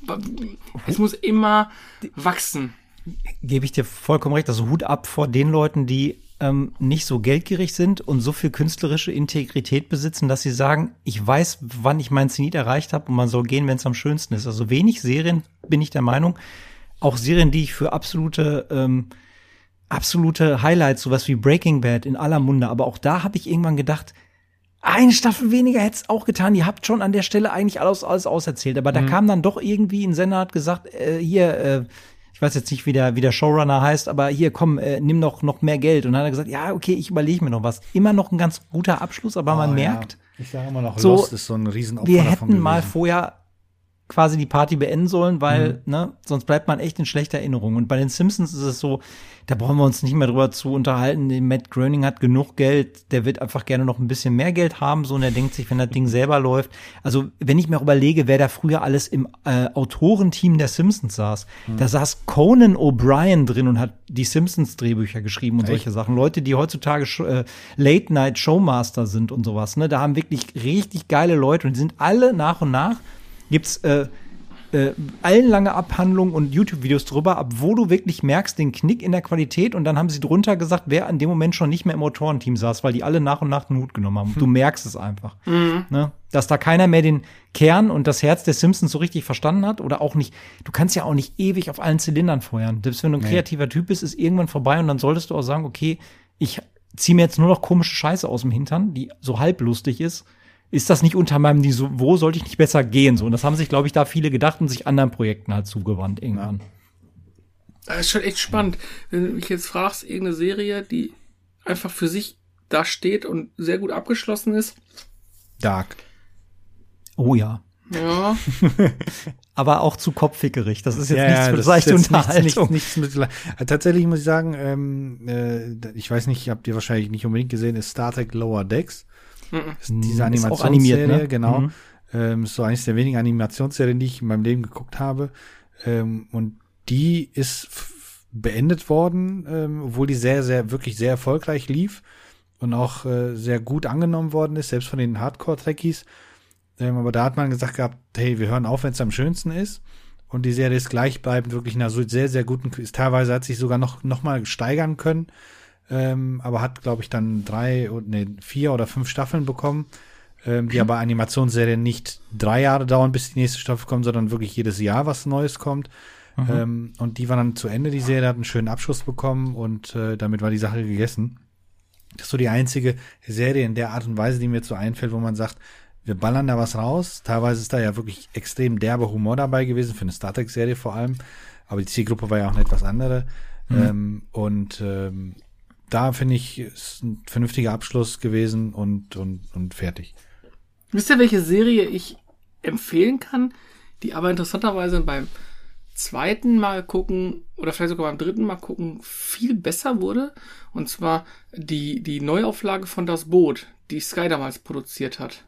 Es muss immer wachsen.
Gebe ich dir vollkommen recht. Also Hut ab vor den Leuten, die ähm, nicht so geldgierig sind und so viel künstlerische Integrität besitzen, dass sie sagen, ich weiß, wann ich meinen Zenit erreicht habe und man soll gehen, wenn es am schönsten ist. Also wenig Serien, bin ich der Meinung, auch Serien, die ich für absolute ähm, absolute Highlights, sowas wie Breaking Bad in aller Munde, aber auch da habe ich irgendwann gedacht, eine Staffel weniger hätte es auch getan. Ihr habt schon an der Stelle eigentlich alles, alles auserzählt. Aber da kam dann doch irgendwie ein Sender, hat gesagt, äh, hier, äh, ich weiß jetzt nicht, wie der, wie der Showrunner heißt, aber hier, komm, äh, nimm noch, noch mehr Geld. Und dann hat er gesagt, ja, okay, ich überlege mir noch was. Immer noch ein ganz guter Abschluss, aber man
Oh,
merkt,
ja. Ich sage immer noch,
so,
Lost ist so ein Riesenopfer
wir
davon
hätten mal
gewesen.
vorher quasi die Party beenden sollen, weil, ne, sonst bleibt man echt in schlechter Erinnerung. Und bei den Simpsons ist es so, da brauchen wir uns nicht mehr drüber zu unterhalten. Der Matt Groening hat genug Geld, der wird einfach gerne noch ein bisschen mehr Geld haben, so, und er denkt sich, wenn das Ding selber läuft. Also, wenn ich mir auch überlege, wer da früher alles im äh, Autorenteam der Simpsons saß, da saß Conan O'Brien drin und hat die Simpsons-Drehbücher geschrieben und
Echt?
solche Sachen. Leute, die heutzutage äh, Late-Night-Showmaster sind und sowas, ne, da haben wirklich richtig geile Leute und die sind alle nach und nach gibt's äh, äh, ellenlange Abhandlungen und YouTube-Videos drüber, ab wo du wirklich merkst den Knick in der Qualität, und dann haben sie drunter gesagt, wer an dem Moment schon nicht mehr im Autorenteam saß, weil die alle nach und nach den Hut genommen haben. Du merkst es einfach. Ne? Dass da keiner mehr den Kern und das Herz der Simpsons so richtig verstanden hat oder auch nicht. Du kannst ja auch nicht ewig auf allen Zylindern feuern. Selbst wenn du ein
Nee.
kreativer Typ bist, ist irgendwann vorbei und dann solltest du auch sagen, okay, ich zieh mir jetzt nur noch komische Scheiße aus dem Hintern, die so halblustig ist. Ist das nicht unter meinem Niveau, sollte ich nicht besser gehen? So, und das haben sich, glaube ich, da viele gedacht und sich anderen Projekten halt zugewandt irgendwann.
Das ist schon echt spannend. Wenn du mich jetzt fragst, irgendeine Serie, die einfach für sich da steht und sehr gut abgeschlossen ist.
Dark.
Oh ja.
Ja.
Aber auch zu kopffickerig. Das ist jetzt
Ja,
nichts
ja,
für
das
leichte
ist jetzt
Unterhaltung.
Nichts, nichts mit, tatsächlich muss ich sagen, ähm, äh, ich weiß nicht, habt ihr wahrscheinlich nicht unbedingt gesehen, ist Star Trek Lower Decks.
Mhm.
Ist diese
Ist auch
Animationsserie,
animiert, ne?
genau.
Mhm.
Ähm, ist so eines der wenigen Animationsserien, die ich in meinem Leben geguckt habe. Ähm, und die ist f- beendet worden, ähm, obwohl die sehr, sehr, wirklich sehr erfolgreich lief und auch äh, sehr gut angenommen worden ist, selbst von den Hardcore-Trekkies. Ähm, aber da hat man gesagt gehabt, hey, wir hören auf, wenn es am schönsten ist. Und die Serie ist gleichbleibend, wirklich in einer so sehr, sehr guten, ist, teilweise hat sich sogar noch, noch mal steigern können. Ähm, aber hat, glaube ich, dann drei, nee, vier oder fünf Staffeln bekommen, ähm, die aber Animationsserien nicht drei Jahre dauern, bis die nächste Staffel kommt, sondern wirklich jedes Jahr was Neues kommt. Mhm. Ähm, und die war dann zu Ende, die Serie, hat einen schönen Abschluss bekommen und äh, damit war die Sache gegessen. Das ist so die einzige Serie in der Art und Weise, die mir so einfällt, wo man sagt, wir ballern da was raus. Teilweise ist da ja wirklich extrem derber Humor dabei gewesen, für eine Star Trek-Serie vor allem. Aber die Zielgruppe war ja auch eine etwas andere. Mhm. Ähm, und ähm, da finde ich, ist ein vernünftiger Abschluss gewesen und, und, und fertig.
Wisst ihr, welche Serie ich empfehlen kann, die aber interessanterweise beim zweiten Mal gucken oder vielleicht sogar beim dritten Mal gucken viel besser wurde? Und zwar die, die Neuauflage von Das Boot, die Sky damals produziert hat.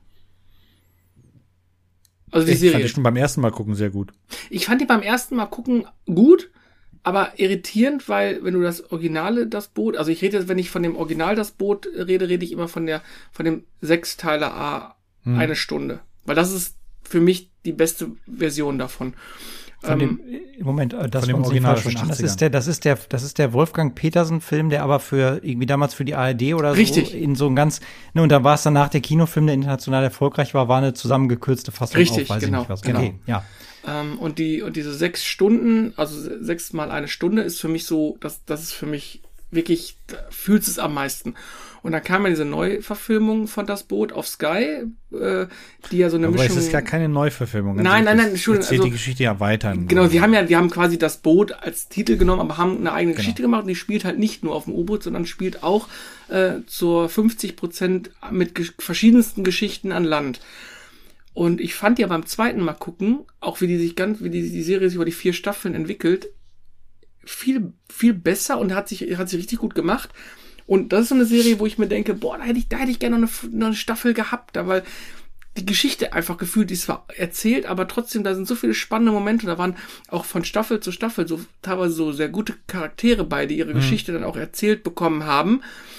Also die
ich
Serie.
fand die schon beim ersten Mal gucken sehr gut.
Ich fand die beim ersten Mal gucken gut, aber irritierend, weil wenn du das Originale Das Boot, also ich rede jetzt, wenn ich von dem Original Das Boot rede, rede ich immer von der von dem Sechsteiler A hm. eine Stunde. Weil das ist für mich die beste Version davon.
Von dem, Moment, das
von dem
uns nicht
Original
falsch verstanden. Das ist der, das ist der, das ist der Wolfgang Petersen-Film, der aber für irgendwie damals für die A R D oder so
Richtig.
in so ein ganz, ne, und da war es danach der Kinofilm, der international erfolgreich war, war eine zusammengekürzte Fassung.
Richtig,
auch, weiß
genau,
ich nicht was.
genau.
Okay, ja.
Ähm, und die und diese sechs Stunden, also sechs mal eine Stunde, ist für mich so, das das ist für mich wirklich, da fühlst es am meisten. Und dann kam ja diese Neuverfilmung von Das Boot auf Sky, äh, die ja so eine
Aber
Mischung.
es ist ja keine Neuverfilmung.
Nein, nein, nein, Entschuldigung.
Erzählt
Also,
die Geschichte ja weiter.
Genau, die haben ja, die haben quasi Das Boot als Titel genommen, aber haben eine eigene
Genau.
Geschichte gemacht und die spielt halt nicht nur auf dem U-Boot, sondern spielt auch äh, zur fünfzig Prozent mit ge- verschiedensten Geschichten an Land. Und ich fand ja beim zweiten Mal gucken, auch wie die sich ganz, wie die, die Serie sich über die vier Staffeln entwickelt, viel, viel besser und hat sich, hat sich richtig gut gemacht. Und das ist so eine Serie, wo ich mir denke, boah, da hätte ich, da hätte ich gerne noch eine, noch eine Staffel gehabt, da, weil die Geschichte einfach gefühlt, die ist zwar erzählt, aber trotzdem, da sind so viele spannende Momente, da waren auch von Staffel zu Staffel so teilweise so sehr gute Charaktere bei, die ihre mhm. Geschichte dann auch erzählt bekommen haben.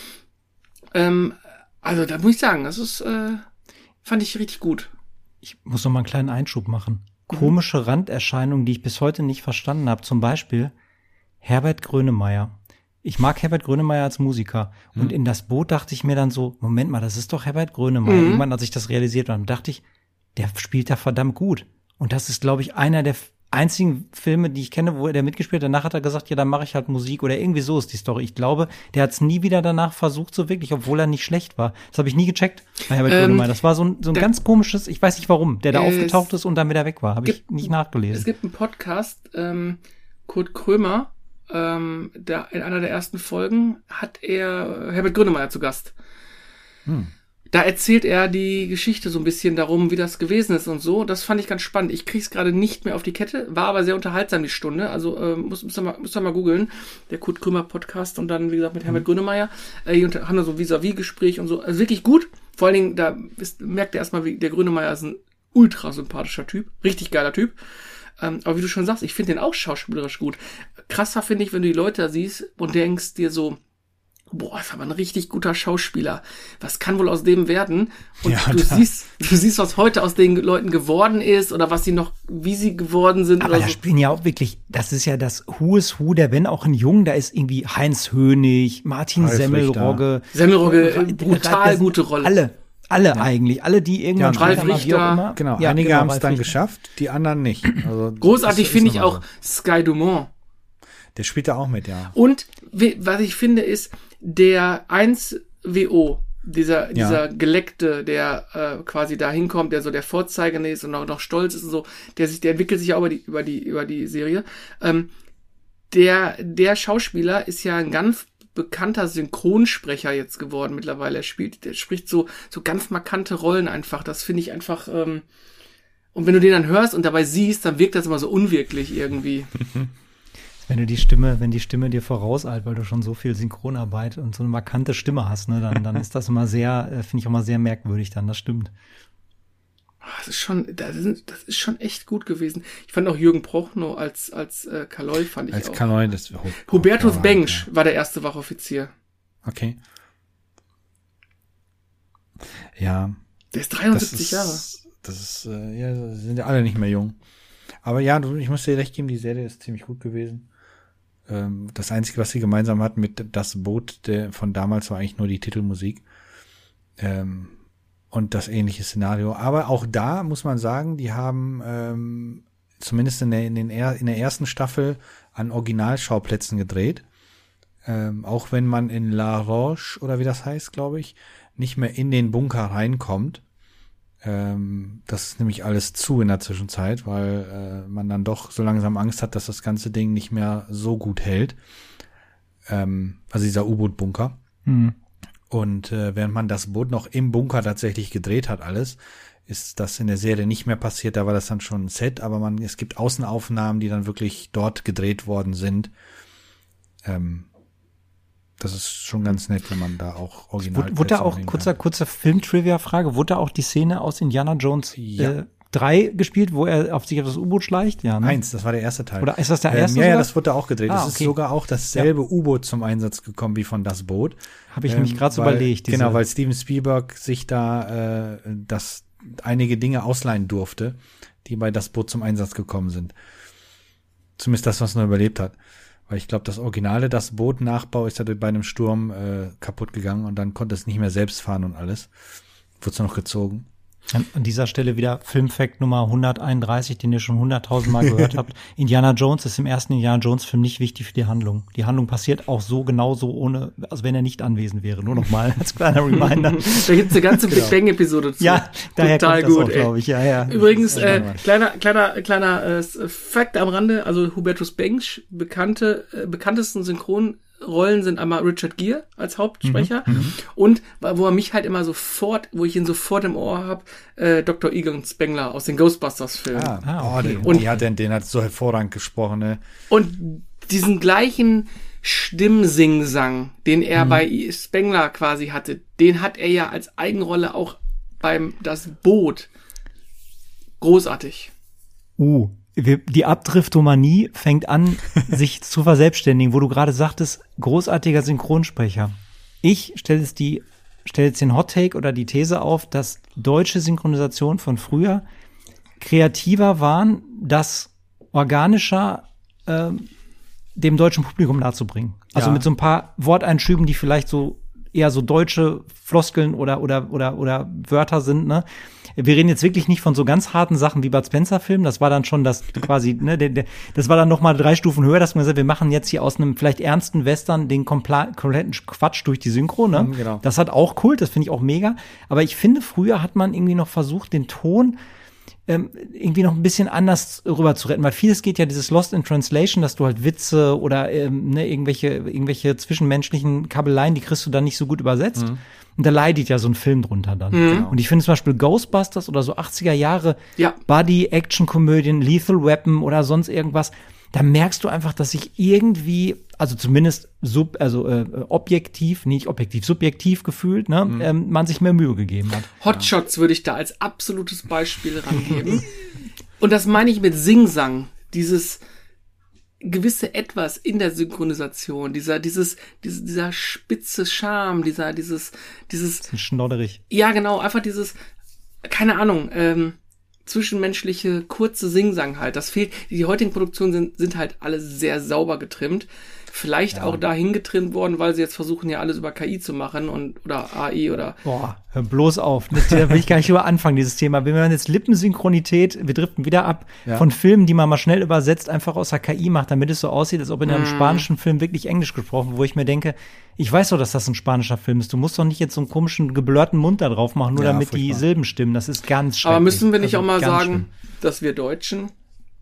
Ähm, also da muss ich sagen, das ist, äh, fand ich richtig gut.
Ich muss noch mal einen kleinen Einschub machen. Komische mhm. Randerscheinungen, die ich bis heute nicht verstanden habe. Zum Beispiel Herbert Grönemeyer. Ich mag Herbert Grönemeyer als Musiker. Mhm. Und in Das Boot dachte ich mir dann so, Moment mal, das ist doch Herbert Grönemeyer. Mhm. Irgendwann, als ich das realisiert habe, dachte ich, der spielt da verdammt gut. Und das ist, glaube ich, einer der einzigen Filme, die ich kenne, wo er mitgespielt hat. Danach hat er gesagt, ja, dann mache ich halt Musik oder irgendwie so ist die Story. Ich glaube, der hat es nie wieder danach versucht, so wirklich, obwohl er nicht schlecht war. Das habe ich nie gecheckt bei Herbert ähm, Grönemeyer. Das war so ein, so ein ganz komisches, ich weiß nicht warum, der da äh, aufgetaucht ist und dann wieder weg war. Habe ich nicht nachgelesen.
Es gibt einen Podcast, ähm, Kurt Krömer, ähm, der, in einer der ersten Folgen hat er Herbert Grönemeyer zu Gast. Hm. Da erzählt er die Geschichte so ein bisschen darum, wie das gewesen ist und so. Das fand ich ganz spannend. Ich krieg's gerade nicht mehr auf die Kette, war aber sehr unterhaltsam die Stunde. Also äh, muss, müsst ihr mal, müsst ihr mal googeln. Der Kurt Krömer Podcast und dann, wie gesagt, mit Herbert mhm. Grönemeyer. Äh, die haben da so ein Vis-à-vis-Gespräch und so. Also wirklich gut. Vor allen Dingen, da ist, merkt er erstmal, wie der Grönemeyer ist ein ultra sympathischer Typ. Richtig geiler Typ. Ähm, aber wie du schon sagst, ich finde den auch schauspielerisch gut. Krasser finde ich, wenn du die Leute da siehst und denkst dir so, boah, ist aber ein richtig guter Schauspieler. Was kann wohl aus dem werden? Und ja, du siehst, du siehst, was heute aus den Leuten geworden ist oder was sie noch, wie sie geworden sind.
Aber
oder
da
so.
Spielen ja auch wirklich, das ist ja das Who is Who, der wenn auch ein Jung, da ist irgendwie Heinz Hönig, Martin
Ralf
Semmelrogge.
Semmelrogge, äh, brutal gute Rolle.
Alle, alle ja. eigentlich, alle, die irgendwann
ja,
Ralf Richter,
genau,
ja,
einige
genau,
haben es dann
Richter.
geschafft, die anderen nicht. Also,
großartig finde ich auch so. Sky Dumont.
Der spielt da auch mit, ja.
Und was ich finde ist, der eins W O, dieser,
ja.
dieser Geleckte, der äh, quasi da hinkommt, der so der Vorzeigende ist und auch noch stolz ist und so, der sich, der entwickelt sich ja auch über die, über die, über die Serie. Ähm, der, der Schauspieler ist ja ein ganz bekannter Synchronsprecher jetzt geworden mittlerweile. Er spielt, der spricht so so ganz markante Rollen einfach. Das finde ich einfach. Ähm, und wenn du den dann hörst und dabei siehst, dann wirkt das immer so unwirklich irgendwie.
Wenn du die Stimme, wenn die Stimme dir vorauseilt, weil du schon so viel Synchronarbeit und so eine markante Stimme hast, ne, dann, dann ist das immer sehr, äh, finde ich auch mal sehr merkwürdig dann, das stimmt.
Das ist schon, das ist, das ist schon echt gut gewesen. Ich fand auch Jürgen Prochnow als, als äh, Kaloi fand ich
Als
auch.
Kaloi, das oh,
Hubertus
oh,
Bengsch
ja.
war der erste Wachoffizier.
Okay. Ja.
Der ist dreiundsiebzig Jahre.
Das ist, äh, ja, sind ja alle nicht mehr jung. Aber ja, du, ich muss dir recht geben, die Serie ist ziemlich gut gewesen. Ähm, das Einzige, was sie gemeinsam hatten mit Das Boot der, von damals, war eigentlich nur die Titelmusik. Ähm, und das ähnliche Szenario. Aber auch da muss man sagen, die haben ähm, zumindest in der, in, den er, in der ersten Staffel an Originalschauplätzen gedreht. Ähm, auch wenn man in La Roche, oder wie das heißt, glaube ich, nicht mehr in den Bunker reinkommt. Ähm, das ist nämlich alles zu in der Zwischenzeit, weil äh, man dann doch so langsam Angst hat, dass das ganze Ding nicht mehr so gut hält. Ähm, also dieser U-Boot-Bunker.
Mhm.
Und äh, während man das Boot noch im Bunker tatsächlich gedreht hat alles, ist das in der Serie nicht mehr passiert. Da war das dann schon ein Set, aber man es gibt Außenaufnahmen, die dann wirklich dort gedreht worden sind. Ähm, das ist schon ganz nett, wenn man da auch original.
Wurde, wurde da auch, kurzer, kurzer Film-Trivia-Frage, wurde da auch die Szene aus Indiana Jones
Ja.
äh, drei gespielt, wo er auf sich auf das U-Boot schleicht? Ja, ne?
Eins, das war der erste Teil.
Oder ist das der erste?
Ähm, ja, ja,
sogar?
das wurde da auch gedreht.
Ah,
Es ist
okay.
sogar auch dasselbe U-Boot zum Einsatz gekommen wie von Das Boot.
Habe ich nämlich
Ähm,
gerade so
weil-
überlegt. diese-
Genau, weil Steven Spielberg sich da äh, das einige Dinge ausleihen durfte, die bei Das Boot zum Einsatz gekommen sind. Zumindest das, was noch überlebt hat. Weil ich glaube, das originale Das Boot-Nachbau ist ja bei einem Sturm äh, kaputt gegangen und dann konnte es nicht mehr selbst fahren und alles. Wurde es noch gezogen.
An, an dieser Stelle wieder Filmfact Nummer hunderteinunddreißig, den ihr schon hunderttausend Mal gehört habt. Indiana Jones ist im ersten Indiana Jones Film nicht wichtig für die Handlung. Die Handlung passiert auch so genauso ohne, also wenn er nicht anwesend wäre. Nur noch mal als kleiner Reminder.
Da gibt's eine ganze Big Bang Episode zu.
Ja, daher
Total
kommt das
gut,
auch,
ey.
glaube ich. Ja, ja.
Übrigens,
Das ist
äh,
spannend.
kleiner, kleiner, kleiner äh, Fact am Rande, also Hubertus Bengsch, bekannte, äh, bekanntesten Synchronrollen sind einmal Richard Gere als Hauptsprecher und wo er mich halt immer sofort, wo ich ihn sofort im Ohr habe, äh, Doktor Egon Spengler aus den Ghostbusters-Filmen.
Ah,
oh,
okay.
den,
Und-
ja, den, den hat so hervorragend gesprochen, ne?
Und diesen gleichen Stimmsingsang, den er bei Spengler quasi hatte, den hat er ja als Eigenrolle auch beim Das Boot. Großartig.
Uh, wir, die Abdriftomanie fängt an, sich zu verselbstständigen, wo du gerade sagtest, großartiger Synchronsprecher. Ich stelle jetzt die, stelle jetzt den Hot Take oder die These auf, dass deutsche Synchronisationen von früher kreativer waren, das organischer ähm, dem deutschen Publikum nahezubringen. Also
Ja.
mit so ein paar Worteinschüben, die vielleicht so eher so deutsche Floskeln oder oder oder oder Wörter sind, ne? Wir reden jetzt wirklich nicht von so ganz harten Sachen wie Bud Spencer Film, das war dann schon das quasi, ne, der, der, das war dann noch mal drei Stufen höher, dass man gesagt, wir machen jetzt hier aus einem vielleicht ernsten Western den kompla- kompletten Quatsch durch die Synchro, ne?
Mhm, genau.
Das hat auch Kult, das finde ich auch mega, aber ich finde, früher hat man irgendwie noch versucht, den Ton ähm, irgendwie noch ein bisschen anders rüber zu retten, weil vieles geht ja dieses Lost in Translation, dass du halt Witze oder ähm, ne, irgendwelche irgendwelche zwischenmenschlichen Kabeleien, die kriegst du dann nicht so gut übersetzt. Und da leidet ja so ein Film drunter dann.
Mhm.
Und ich finde zum Beispiel Ghostbusters oder so achtziger Jahre
Ja.
Buddy-Action-Komödien, Lethal Weapon oder sonst irgendwas, da merkst du einfach, dass sich irgendwie, also zumindest sub, also äh, objektiv, nicht objektiv, subjektiv gefühlt, ne, ähm, man sich mehr Mühe gegeben hat.
Hotshots würde ich da als absolutes Beispiel rangeben. Und das meine ich mit Singsang. Dieses gewisse Etwas in der Synchronisation, dieser, dieses, dieses, dieser spitze Charme, dieser, dieses, dieses,
Schnodderig.
ja genau, einfach dieses, keine Ahnung, ähm, zwischenmenschliche, kurze Singsang halt. Das fehlt, die heutigen Produktionen sind, sind halt alle sehr sauber getrimmt. Vielleicht auch dahin getrimmt worden, weil sie jetzt versuchen ja alles über K I zu machen und oder A I oder
Boah, hör bloß auf. Das, da will ich gar nicht über anfangen, dieses Thema. Wenn man jetzt Lippensynchronität, wir driften wieder ab,
Ja.
von Filmen, die man mal schnell übersetzt, einfach aus der K I macht, damit es so aussieht, als ob in einem spanischen Film wirklich Englisch gesprochen wird, wo ich mir denke, ich weiß doch, dass das ein spanischer Film ist. Du musst doch nicht jetzt so einen komischen, geblurrten Mund da drauf machen, nur
Ja,
damit die
furchtbar.
Silben stimmen. Das ist ganz schrecklich.
Aber müssen wir nicht
Also
auch mal
ganz
sagen,
schlimm.
dass wir Deutschen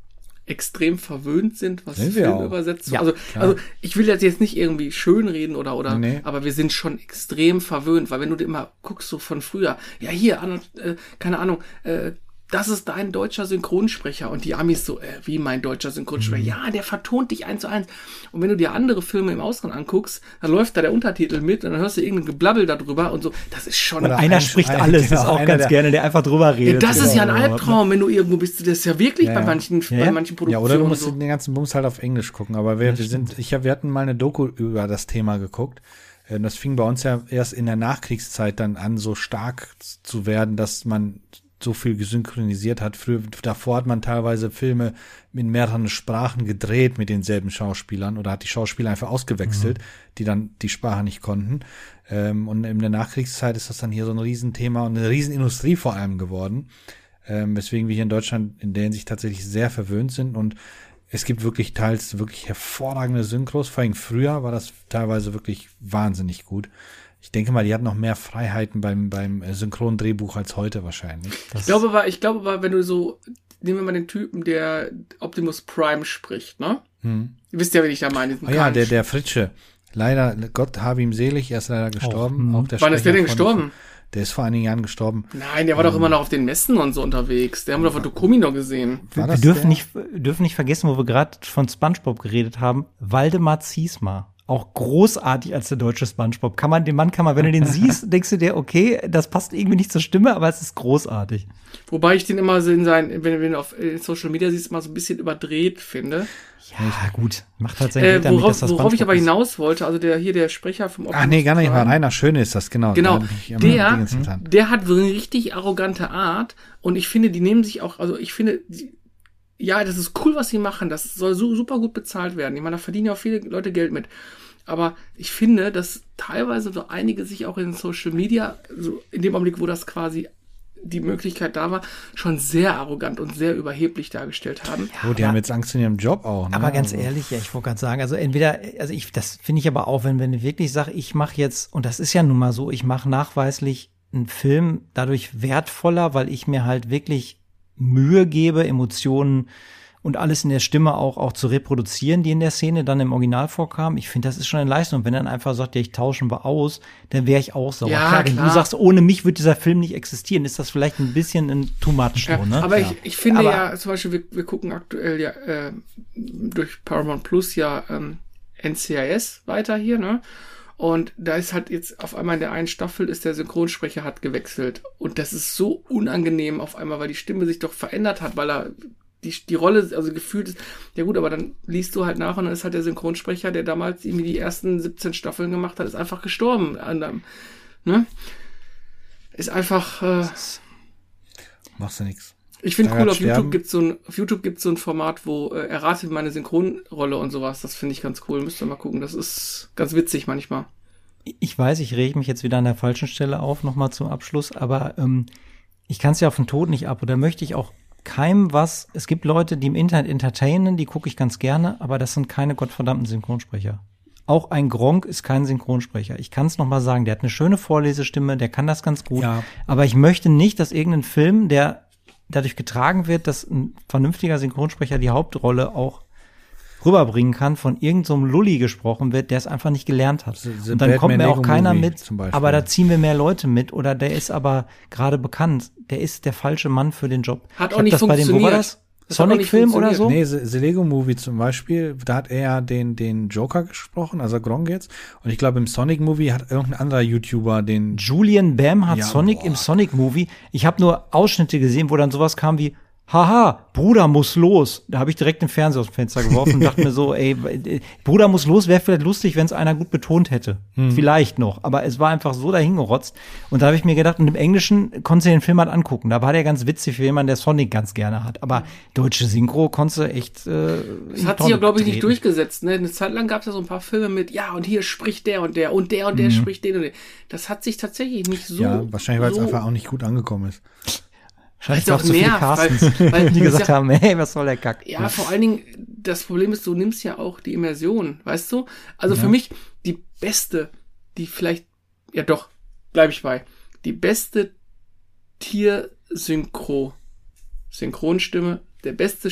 extrem verwöhnt sind, was
Sind wir auch.
Filmübersetzung.
Ja,
also,
klar.
also ich will das jetzt nicht irgendwie schönreden oder oder,
Nee, nee.
aber wir sind schon extrem verwöhnt, weil wenn du dir immer guckst so von früher, ja hier, an, äh, keine Ahnung, äh, das ist dein deutscher Synchronsprecher. Und die Amis so, äh, wie mein deutscher Synchronsprecher?
Mhm.
Ja, der vertont dich eins zu eins. Und wenn du dir andere Filme im Ausland anguckst, dann läuft da der Untertitel mit und dann hörst du irgendein Geblabbel darüber und so. Das ist schon...
Oder
Oder
einer
ein-
spricht
ein-
alles,
genau,
ist auch
einer,
ganz
der-
gerne, der einfach drüber
Ja,
redet.
das ist ja ein
Genau.
Albtraum, wenn du irgendwo bist. Das ist ja wirklich
Ja,
bei
ja.
manchen,
Ja,
bei
ja.
manchen
Ja,
Produktionen
oder du musst
so.
den ganzen Bums halt auf Englisch gucken. Aber wir, wir sind, ich hab, wir hatten mal eine Doku über das Thema geguckt. Äh, Das fing bei uns ja erst in der Nachkriegszeit dann an, so stark zu werden, dass man so viel gesynchronisiert hat. Früher, davor hat man teilweise Filme in mehreren Sprachen gedreht mit denselben Schauspielern oder hat die Schauspieler einfach ausgewechselt, mhm. die dann die Sprache nicht konnten. Ähm, und in der Nachkriegszeit ist das dann hier so ein Riesenthema und eine Riesenindustrie vor allem geworden. Ähm, weswegen wir hier in Deutschland in der Hinsicht tatsächlich sehr verwöhnt sind und es gibt wirklich teils wirklich hervorragende Synchros. Vor allem früher war das teilweise wirklich wahnsinnig gut. Ich denke mal, die hatten noch mehr Freiheiten beim, beim Synchrondrehbuch als heute wahrscheinlich.
Ich glaube aber, ich glaube aber, wenn du so, nehmen wir mal den Typen, der Optimus Prime spricht, ne?
Hm.
Ihr wisst ja, wen ich da meine. diesen
Oh ja,
Kahn-
der, der Fritsche. Leider, Gott habe ihm selig, er ist leider gestorben.
Oh,
Auch der
Wann ist der denn
Sprecher von-
gestorben?
Der ist vor einigen Jahren gestorben.
Nein, der war doch immer noch auf den Messen und so unterwegs. Der haben wir doch von Dokumi noch gesehen.
War
Wir
das
dürfen
der?
nicht, dürfen nicht vergessen, wo wir gerade von SpongeBob geredet haben, Waldemar Ziesmer. Auch großartig als der deutsche SpongeBob. Kann man, den Mann kann man, wenn du den siehst, denkst du dir, okay, das passt irgendwie nicht zur Stimme, aber es ist großartig.
Wobei ich den immer so in seinen, wenn du ihn auf äh, Social Media siehst, immer so ein bisschen überdreht finde.
Ja, gut. Macht halt sein
Äh,
Geld damit,
worauf
dass das
worauf ich
SpongeBob
aber
ist.
hinaus wollte, also der hier der Sprecher vom
Ach nee, gar nicht mal.
Prime,
Rainer Schöne ist das, genau.
Genau,
Da hab ich immer
der,
Dingens getan.
der hat so eine richtig arrogante Art und ich finde, die nehmen sich auch, also ich finde, die, ja, das ist cool, was sie machen, das soll so super gut bezahlt werden. Ich meine, da verdienen ja auch viele Leute Geld mit. Aber ich finde, dass teilweise so einige sich auch in Social Media, so in dem Augenblick, wo das quasi die Möglichkeit da war, schon sehr arrogant und sehr überheblich dargestellt haben.
Oh, die
aber-
haben jetzt Angst in ihrem Job auch. Ne?
Aber ganz
Also,
ehrlich, ja, ich wollte gerade sagen, also entweder, also ich, das finde ich aber auch, wenn, wenn ich wirklich sage, ich mache jetzt, und das ist ja nun mal so, ich mache nachweislich einen Film dadurch wertvoller, weil ich mir halt wirklich Mühe gebe, Emotionen und alles in der Stimme auch, auch zu reproduzieren, die in der Szene dann im Original vorkamen. Ich finde, das ist schon eine Leistung. Und wenn dann einfach sagt, ja, ich tauschen wir aus, dann wäre ich auch sauer.
Ja,
klar, wenn
klar.
du sagst, ohne mich wird dieser Film nicht existieren, ist das vielleicht ein bisschen ein too much,
Ja,
so, ne?
aber
Ja.
ich, ich finde
Aber-
ja, zum Beispiel, wir, wir gucken aktuell ja äh, durch Paramount Plus ja ähm, N C I S weiter hier, ne? Und da ist halt jetzt auf einmal in der einen Staffel ist der Synchronsprecher hat gewechselt. Und das ist so unangenehm auf einmal, weil die Stimme sich doch verändert hat, weil er die, die Rolle, also gefühlt ist, ja gut, aber dann liest du halt nach und dann ist halt der Synchronsprecher, der damals irgendwie die ersten siebzehn Staffeln gemacht hat, ist einfach gestorben. An einem, ne? Ist einfach, äh,
Machst du nix.
ich finde
Da
cool,
grad
auf
sterben.
YouTube gibt's so ein, auf YouTube gibt's so ein Format, wo äh, erratet meine Synchronrolle und sowas. Das finde ich ganz cool. Müsst ihr mal gucken. Das ist ganz witzig manchmal.
Ich weiß, ich rege mich jetzt wieder an der falschen Stelle auf, nochmal zum Abschluss, aber ähm, ich kann es ja auf den Tod nicht ab. Und da möchte ich auch keinem was, es gibt Leute, die im Internet entertainen, die gucke ich ganz gerne, aber das sind keine gottverdammten Synchronsprecher. Auch ein Gronk ist kein Synchronsprecher. Ich kann es nochmal sagen, der hat eine schöne Vorlesestimme, der kann das ganz gut.
Ja.
Aber ich möchte nicht, dass irgendein Film, der dadurch getragen wird, dass ein vernünftiger Synchronsprecher die Hauptrolle auch rüberbringen kann, von irgendeinem so Lulli gesprochen wird, der es einfach nicht gelernt hat.
The- the
Und dann kommt
Batman
mir auch
Lego
keiner
Movie
mit,
zum Beispiel.
aber da ziehen wir mehr Leute mit oder der ist aber gerade bekannt. Der ist der falsche Mann für den Job.
Hat
Ich
auch
hab
nicht
das bei dem, wo war
funktioniert.
das?
Das hat auch nicht
Sonic-Film oder so?
Nee, The, The Lego Movie zum Beispiel, da hat er ja den, den Joker gesprochen, also Gronk jetzt. Und ich glaube, im Sonic Movie hat irgendein anderer YouTuber den.
Julian Bam hat
Ja,
Sonic
boah.
im Sonic-Movie. Ich habe nur Ausschnitte gesehen, wo dann sowas kam wie, haha, Bruder muss los. Da habe ich direkt den Fernseher aus dem Fenster geworfen und dachte mir so, ey, äh, Bruder muss los, wäre vielleicht lustig, wenn es einer gut betont hätte.
Hm.
Vielleicht noch. Aber es war einfach so dahingerotzt. Und da habe ich mir gedacht, und im Englischen konntest du den Film halt angucken. Da war der ganz witzig für jemanden, der Sonic ganz gerne hat. Aber deutsche Synchro konntest du echt äh,
Das hat sich ja, glaube ich, nicht durchgesetzt. Ne? Eine Zeit lang gab es ja so ein paar Filme mit, ja, und hier spricht der und der und der und der
Mhm.
spricht den und den. Das hat sich tatsächlich nicht so.
ja, wahrscheinlich, weil es
so,
einfach auch nicht gut angekommen ist.
Wahrscheinlich
Weil
auch
es
zu
auch
viele
nervt,
Carstens,
weil- weil
die
das
gesagt
ja-
haben, hey, was soll der Kack?
Ja, vor allen Dingen, das Problem ist, du nimmst ja auch die Immersion, weißt du? Also für mich die beste, die vielleicht, ja doch, bleibe ich bei, die beste Tiersynchro, Synchronstimme, der beste Sch-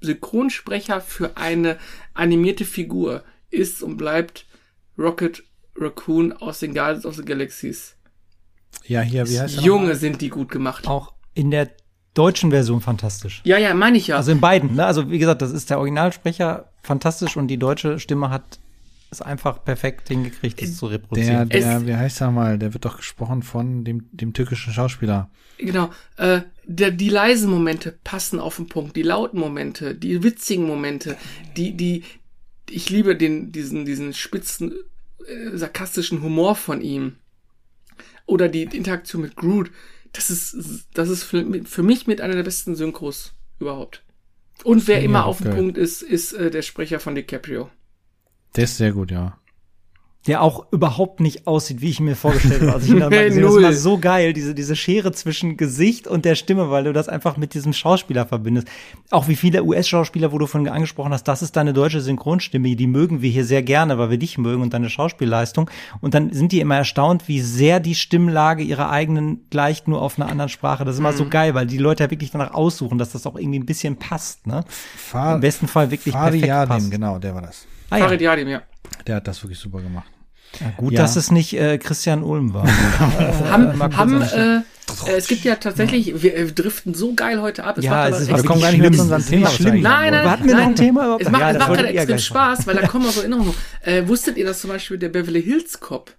Synchronsprecher für eine animierte Figur ist und bleibt Rocket Raccoon aus den Guardians of the Galaxies.
Ja, hier, wie heißt der
Junge,
nochmal?
sind die gut gemacht.
Auch in der deutschen Version fantastisch.
Ja, ja, meine ich ja.
Also in beiden, ne? Also wie gesagt, das ist der Originalsprecher fantastisch und die deutsche Stimme hat es einfach perfekt hingekriegt, das zu
Der,
reproduzieren.
der,
Es-
wie heißt er mal? Der wird doch gesprochen von dem, dem türkischen Schauspieler.
Genau. Äh, der, die leisen Momente passen auf den Punkt. Die lauten Momente, die witzigen Momente, die, die, ich liebe den, diesen, diesen spitzen, äh, sarkastischen Humor von ihm. Oder die Interaktion mit Groot. Das ist, das ist für, für mich mit einer der besten Synchros überhaupt. Und wer
Ja,
immer auf
okay.
dem Punkt ist, ist äh, der Sprecher von DiCaprio.
Der ist sehr gut, ja.
Der auch überhaupt nicht aussieht, wie ich ihn mir vorgestellt habe. Also ich ihn dann mal gesehen, das
Null.
war so geil, diese, diese Schere zwischen Gesicht und der Stimme, weil du das einfach mit diesem Schauspieler verbindest. Auch wie viele U S-Schauspieler, wo du von angesprochen hast, das ist deine deutsche Synchronstimme, die mögen wir hier sehr gerne, weil wir dich mögen und deine Schauspielleistung. Und dann sind die immer erstaunt, wie sehr die Stimmlage ihrer eigenen gleicht, nur auf einer anderen Sprache. Das ist immer so geil, weil die Leute ja wirklich danach aussuchen, dass das auch irgendwie ein bisschen passt, ne?
Fahr,
Im besten Fall wirklich
Fari
perfekt
Yadim,
passt.
genau, der war das.
Ah, ja.
Farid Yadim, ja.
Der hat das wirklich super gemacht.
Ja, gut,
Ja.
dass es nicht äh, Christian Ulm war.
haben,
mal kurz
haben,
an
äh, äh, es gibt ja tatsächlich, wir äh, driften so geil heute ab. Es
Ja,
macht
es
aber
ist
echt-
wir kommen gar nicht mehr zu unserem Thema, was wir eigentlich
Nein, nein,
Hatten wir noch ein
nein.
Thema überhaupt?
Es macht,
Ja,
es
das
macht
wolltet
gerade
ihr
extrem
gleich
Spaß, weil da kommen auch so Erinnerungen. Äh, wusstet ihr, dass zum Beispiel der Beverly Hills Cop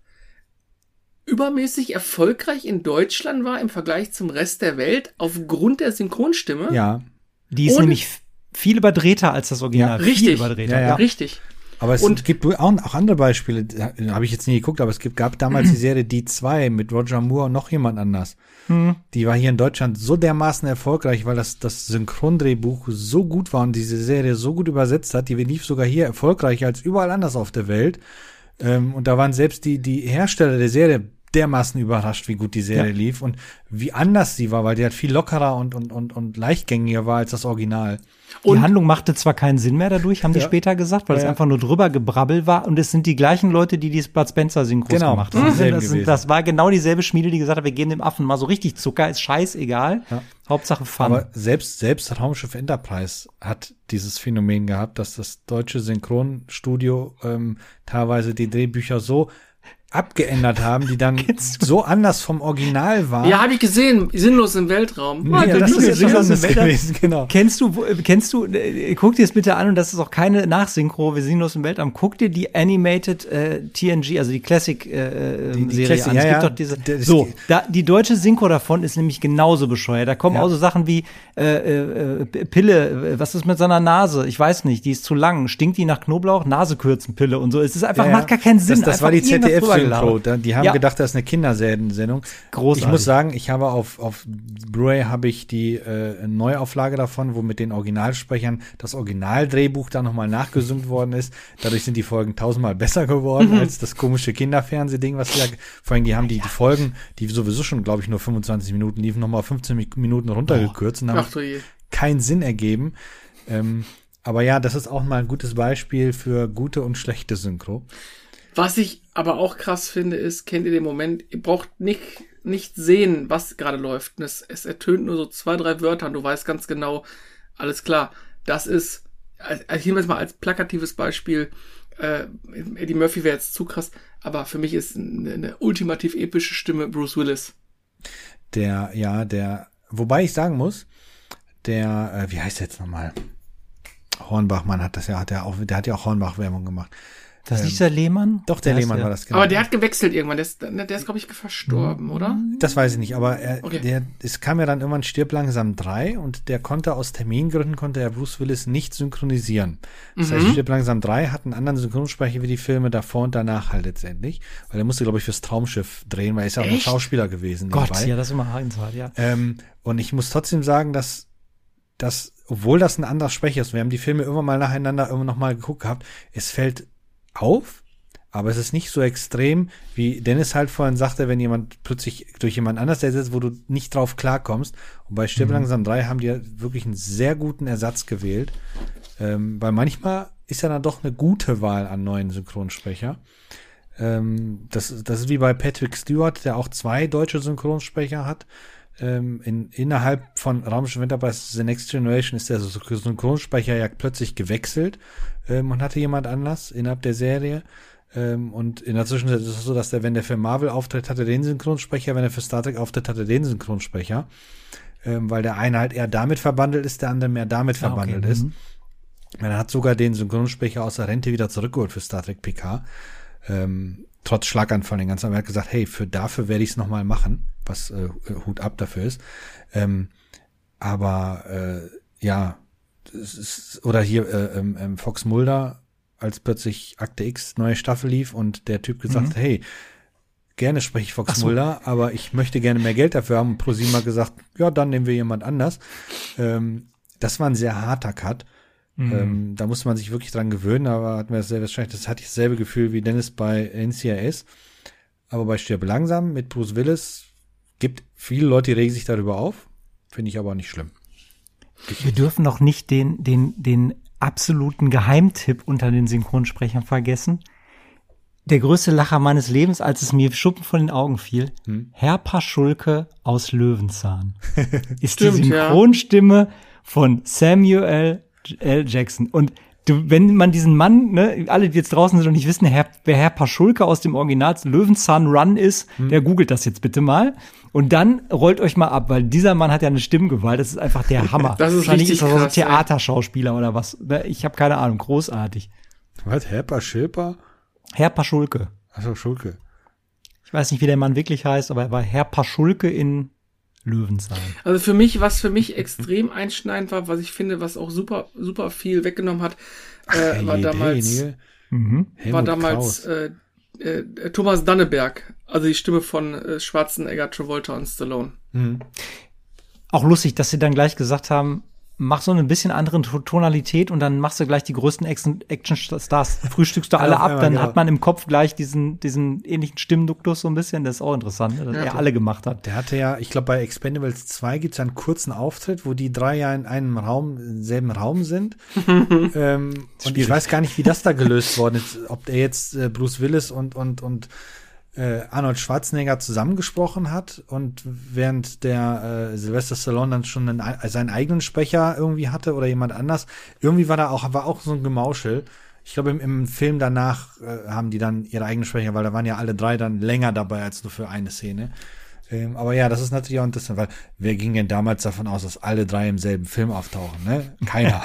übermäßig erfolgreich in Deutschland war im Vergleich zum Rest der Welt aufgrund der Synchronstimme?
Ja,
Die ist
Und-
nämlich f- viel überdrehter als das Original.
Ja, richtig.
Viel überdrehter.
Ja, ja.
Richtig.
aber es
Und-
gibt auch, auch andere Beispiele, da habe ich jetzt nie geguckt, aber es gibt, gab damals die Serie Die zwei mit Roger Moore und noch jemand anders.
Hm.
Die war hier in Deutschland so dermaßen erfolgreich, weil das, das Synchrondrehbuch so gut war und diese Serie so gut übersetzt hat, die lief sogar hier erfolgreicher als überall anders auf der Welt. Ähm, und da waren selbst die, die Hersteller der Serie dermaßen überrascht, wie gut die Serie
Ja.
lief und wie anders sie war, weil die halt viel lockerer und, und, und, und leichtgängiger war als das Original.
Die
Und-
Handlung machte zwar keinen Sinn mehr dadurch, haben die
Ja.
später gesagt, weil
Ja,
es
ja.
einfach nur drüber gebrabbel war. Und es sind die gleichen Leute, die die Bud Spencer Synchros
Genau,
gemacht
das
haben.
sind dieselben
Das, sind,
gewesen.
das war genau dieselbe Schmiede, die gesagt hat, wir geben dem Affen mal so richtig Zucker, ist scheißegal.
Ja.
Hauptsache Fun.
Aber selbst, selbst Raumschiff Enterprise hat dieses Phänomen gehabt, dass das deutsche Synchronstudio ähm, teilweise die Drehbücher so abgeändert haben, die dann so anders vom Original waren.
Ja, habe ich gesehen. Sinnlos im Weltraum.
Nee, ja, das ist jetzt was anderes
Weltraum.
gewesen, genau.
Kennst du, wo- kennst du, äh, guck dir es bitte an und das ist auch keine Nachsynchro, wir sehen los im Weltraum. Guck dir die Animated äh, T N G, also die Classic äh,
Die- die
Serie
Classic,
an.
ja,
es gibt
ja.
doch diese,
Das-
so, da, die deutsche Synchro davon ist nämlich genauso bescheuert. Da kommen
Ja.
auch so Sachen wie äh, äh, Pille, äh, was ist mit seiner Nase? Ich weiß nicht, die ist zu lang. Stinkt die nach Knoblauch? Nasekürzenpille und so. Es ist einfach,
Ja, ja.
macht gar keinen Sinn.
Das, das war die
Einfach irgendwas drüber
Z D F-Synchro.
gelabert.
Die haben
Ja.
gedacht, das ist eine Kindersendung.
Großartig.
Ich muss sagen, ich habe auf, auf Blu-ray habe ich die äh, Neuauflage davon, wo mit den Originalsprechern das Originaldrehbuch da nochmal nachgesynkt worden ist. Dadurch sind die Folgen tausendmal besser geworden
Mhm.
als das komische Kinderfernsehding, was die da, vor allem die haben die, die Folgen, die sowieso schon, glaube ich, nur fünfundzwanzig Minuten liefen, nochmal auf fünfzehn Mi- Minuten runtergekürzt und haben
Ach du je.
keinen Sinn ergeben. Ähm, aber ja, das ist auch mal ein gutes Beispiel für gute und schlechte Synchro.
Was ich aber auch krass finde, ist, kennt ihr den Moment, ihr braucht nicht, nicht sehen, was gerade läuft. Es, es ertönt nur so zwei, drei Wörter und du weißt ganz genau, alles klar, das ist, also ich nehme jetzt mal als plakatives Beispiel, äh, Eddie Murphy wäre jetzt zu krass, aber für mich ist eine, eine ultimativ epische Stimme Bruce Willis.
Der, ja, der, wobei ich sagen muss, der, äh, wie heißt der jetzt nochmal? Hornbachmann hat das ja, hat ja auch, der hat ja auch Hornbach-Werbung gemacht.
Das ist nicht der Lehmann?
Doch, der
Wer ist
Lehmann
der?
war das, genau.
Aber der hat gewechselt irgendwann, der ist, der ist glaube ich, verstorben, oder?
Das weiß ich nicht, aber er,
Okay.
der, es kam ja dann irgendwann Stirb langsam drei und der konnte aus Termingründen, konnte er Bruce Willis nicht synchronisieren. Das heißt, Stirb langsam drei hat einen anderen Synchronsprecher wie die Filme davor und danach halt letztendlich, weil er musste, glaube ich, fürs Traumschiff drehen, weil er ist ja auch noch
Echt?
Schauspieler gewesen.
Gott,
nebenbei.
ja, das ist immer hart, ja.
Ähm, und ich muss trotzdem sagen, dass, dass, obwohl das ein anderer Sprecher ist, wir haben die Filme irgendwann mal nacheinander irgendwann noch mal geguckt gehabt, es fällt auf, aber es ist nicht so extrem, wie Dennis halt vorhin sagte, wenn jemand plötzlich durch jemand anders ersetzt, wo du nicht drauf klarkommst. Und bei Stirb langsam drei haben die ja wirklich einen sehr guten Ersatz gewählt, ähm, weil manchmal ist ja dann doch eine gute Wahl an neuen Synchronsprecher. Ähm, das, das ist wie bei Patrick Stewart, der auch zwei deutsche Synchronsprecher hat. ähm, in, innerhalb von Raumschiff Enterprise The Next Generation ist der Synchronsprecher ja plötzlich gewechselt ähm, und hatte jemand anders innerhalb der Serie. Ähm, und in der Zwischenzeit ist es so, dass der, wenn der für Marvel auftritt, hatte den Synchronsprecher, wenn er für Star Trek auftritt, hatte den Synchronsprecher. Ähm, weil der eine halt eher damit verbandelt ist, der andere mehr damit
Ah,
verbandelt
okay.
ist.
Mhm.
Er hat sogar den Synchronsprecher aus der Rente wieder zurückgeholt für Star Trek P K. Ähm, trotz Schlaganfall den ganzen. Aber er hat gesagt, hey, für dafür werde ich es nochmal machen, was äh, Hut ab dafür ist. Ähm, aber äh, ja, es ist, oder hier äh, ähm, Fox Mulder, als plötzlich Akte X neue Staffel lief und der Typ gesagt hat,
Mhm.
hey, gerne spreche ich Fox
Ach so.
Mulder, aber ich möchte gerne mehr Geld dafür haben. Und ProSieben hat gesagt, ja, dann nehmen wir jemand anders. Ähm, das war ein sehr harter Cut.
Mhm.
Ähm, da musste man sich wirklich dran gewöhnen, aber hatten wir dasselbe, wahrscheinlich, das hatte ich dasselbe Gefühl wie Dennis bei N C I S. Aber bei Stirb langsam mit Bruce Willis gibt viele Leute, die regen sich darüber auf. Finde ich aber nicht schlimm.
Wir dürfen noch nicht den, den, den absoluten Geheimtipp unter den Synchronsprechern vergessen. Der größte Lacher meines Lebens, als es mir Schuppen von den Augen fiel,
Hm.
Herr Paschulke aus Löwenzahn ist
Stimmt,
die
ja.
Synchronstimme von Samuel L. Jackson. Und du, wenn man diesen Mann, ne, alle, die jetzt draußen sind und nicht wissen, Herr, wer Herr Paschulke aus dem Original Löwenzahn Run ist,
Hm.
der googelt das jetzt bitte mal. Und dann rollt euch mal ab, weil dieser Mann hat ja eine Stimmgewalt, das ist einfach der Hammer.
Das ist
Wahrscheinlich
richtig
ist er so
krass, ja.
Theaterschauspieler oder was. Ich habe keine Ahnung, großartig.
Was? Herper Schilper?
Herr Paschulke.
Achso, Schulke.
Ich weiß nicht, wie der Mann wirklich heißt, aber er war Herr Paschulke in Löwenzahn.
Also für mich, was für mich extrem einschneidend war, was ich finde, was auch super, super viel weggenommen hat, äh, war
Ach,
damals,
derjenige.
Mhm.
war
Helmut
damals
Kraus.
äh, äh, Thomas Danneberg, also die Stimme von äh, Schwarzenegger, Travolta und Stallone.
Mhm.
Auch lustig, dass sie dann gleich gesagt haben, mach so eine bisschen andere To- Tonalität und dann machst du gleich die größten Action- Action-Stars, frühstückst du alle
Auf
ab,
einmal,
dann
genau.
hat man im Kopf gleich diesen, diesen ähnlichen Stimmduktus so ein bisschen. Das ist auch interessant, ne, dass
Ja.
er alle gemacht hat.
Der hatte ja, ich glaube, bei Expendables zwei gibt es einen kurzen Auftritt, wo die drei ja in einem Raum, im selben Raum sind. ähm, und ich
Schwierig.
weiß gar nicht, wie das da gelöst worden ist. Ob der jetzt äh, Bruce Willis und, und, und äh, Arnold Schwarzenegger zusammengesprochen hat und während der äh, Sylvester Stallone dann schon einen, äh, seinen eigenen Sprecher irgendwie hatte oder jemand anders. Irgendwie war da auch, war auch so ein Gemauschel. Ich glaube, im, im Film danach äh, haben die dann ihre eigenen Sprecher, weil da waren ja alle drei dann länger dabei als nur für eine Szene. Ähm, aber ja, das ist natürlich auch interessant, weil wer ging denn damals davon aus, dass alle drei im selben Film auftauchen, ne? Keiner.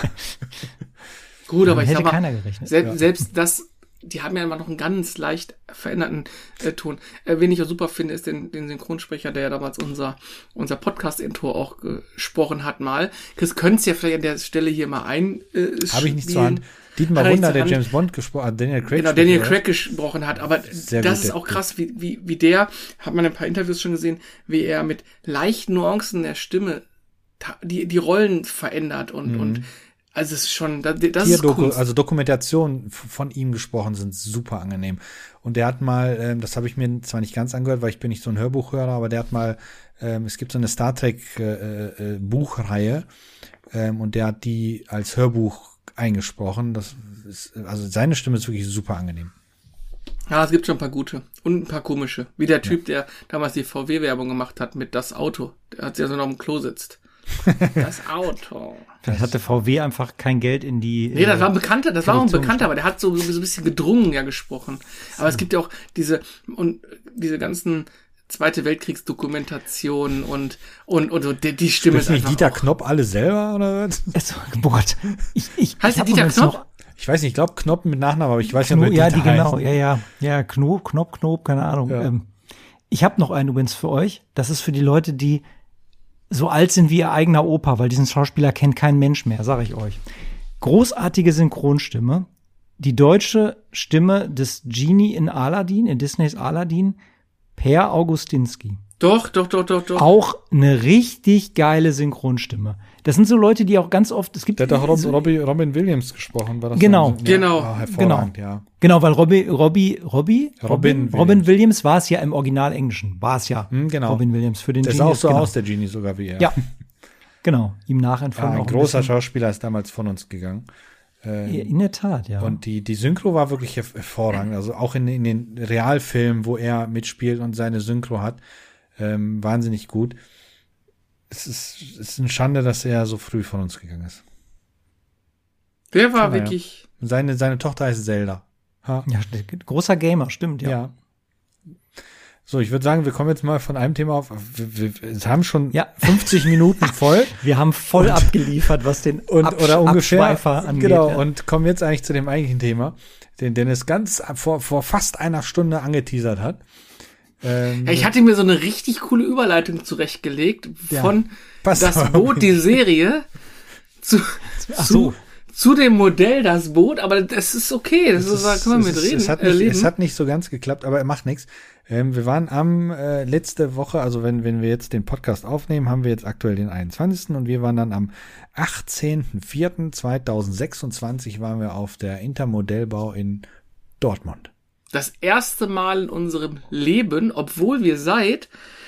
Gut, aber ich
hätte
sag mal,
keiner gerechnet.
sel
Ja.
selbst das, die haben ja immer noch einen ganz leicht veränderten äh, Ton. Äh, wen ich auch super finde, ist den, den Synchronsprecher, der ja damals unser, unser Podcast-Intro auch gesprochen hat mal. Chris, könnt's ja vielleicht an der Stelle hier mal ein äh,
Habe ich nicht zur
spielen.
Hand. Dietmar
Hat er nicht
Wunder,
zur
der
Hand.
James Bond gesprochen hat, Daniel Craig.
Genau, Daniel
spricht,
Craig gesprochen hat, aber
Sehr
das
gut,
ist
der
auch krass, wie, wie, wie der, hat man in ein paar Interviews schon gesehen, wie er mit leichten Nuancen der Stimme ta- die, die Rollen verändert und, und also es ist schon, das, das ist
Tierdoku,
Kunst.
also Dokumentationen f- von ihm gesprochen sind super angenehm. Und der hat mal, ähm, das habe ich mir zwar nicht ganz angehört, weil ich bin nicht so ein Hörbuchhörer, aber der hat mal, ähm, es gibt so eine Star Trek äh, äh, Buchreihe ähm, und der hat die als Hörbuch eingesprochen. Das ist, also seine Stimme ist wirklich super angenehm.
Ja, es gibt schon ein paar gute und ein paar komische. Wie der Typ, der damals die V W-Werbung gemacht hat mit das Auto. Der hat ja so noch im Klo sitzt. Das Auto.
Vielleicht hatte V W einfach kein Geld in die.
Nee, das
äh,
war ein Bekannter, das war auch ein
Produktion
Bekannter, aber der hat so, so ein bisschen gedrungen ja gesprochen. Aber es gibt ja auch diese, und diese ganzen Zweite Weltkriegsdokumentationen und, und, und so, die, die Stimme
Ist
ist
nicht
einfach
Dieter
auch,
Knopp alle selber oder was?
Es, oh Gott. Ich, ich,
Heißt
ich hab
der Dieter
übrigens
Knopp?
noch-
Ich weiß nicht, ich glaube Knopp mit Nachnamen, aber ich weiß
Kno,
nicht,
ja,
wer
die
Dieter
genau,
heißt.
ja, ja, ja, Knob, Knob, Knob, keine Ahnung.
Ja.
Ähm, ich habe noch einen übrigens für euch. Das ist für die Leute, die so alt sind wie ihr eigener Opa, weil diesen Schauspieler kennt kein Mensch mehr, sage ich euch. Großartige Synchronstimme. Die deutsche Stimme des Genie in Aladdin, in Disneys Aladdin, Per Augustinski.
doch, doch, doch, doch, doch.
Auch eine richtig geile Synchronstimme. Das sind so Leute, die auch ganz oft, es gibt
Der hat doch Rob,
so,
Robbie, Robin Williams gesprochen, war das?
Genau.
Ja,
Genau.
ah, hervorragend, ja.
Genau, weil Robbie, Robbie, Robbie,
Robin
Robin, Robin Williams war es ja im Original Englischen, war es ja.
Hm, genau.
Robin Williams für den
Der sah
Genie,
auch so
genau.
aus, der Genie sogar wie er.
Ja, genau, ihm
Ja,
nachempfunden.
ein
auch
großer
bisschen.
Schauspieler ist damals von uns gegangen. Ähm,
In der Tat, ja.
Und die, die Synchro war wirklich herv- hervorragend. Also auch in, in den Realfilmen, wo er mitspielt und seine Synchro hat, ähm, wahnsinnig gut. es ist, es ist eine Schande, dass er so früh von uns gegangen ist.
Der war
Aber ja.
wirklich.
Seine, seine Tochter heißt Zelda. Ha.
Ja, großer Gamer, stimmt, ja.
Ja. So, ich würde sagen, wir kommen jetzt mal von einem Thema auf. Wir, wir, wir haben schon
Ja.
fünfzig Minuten voll.
Wir haben voll und, abgeliefert, was den
und
Absch-
oder ungefähr
Abschweifer angeht.
Genau,
ja.
und kommen jetzt eigentlich zu dem eigentlichen Thema, den Dennis ganz vor, vor fast einer Stunde angeteasert hat. Ähm,
Ja, ich hatte mir so eine richtig coole Überleitung zurechtgelegt
Ja.
von
Pass
das
auf.
Boot, die Serie, zu,
Ach
zu,
so.
zu dem Modell, das Boot, aber das ist okay, das,
es
ist, da können wir mit
es ist-
reden.
Es hat,
äh,
nicht,
leben.
es hat nicht so ganz geklappt, aber er macht nichts. Ähm, wir waren am äh, letzte Woche, also wenn, wenn wir jetzt den Podcast aufnehmen, haben wir jetzt aktuell den einundzwanzigsten und wir waren dann am achtzehnten vierten zweitausendsechsundzwanzig waren wir auf der Intermodellbau in Dortmund.
Das erste Mal in unserem Leben, obwohl wir seit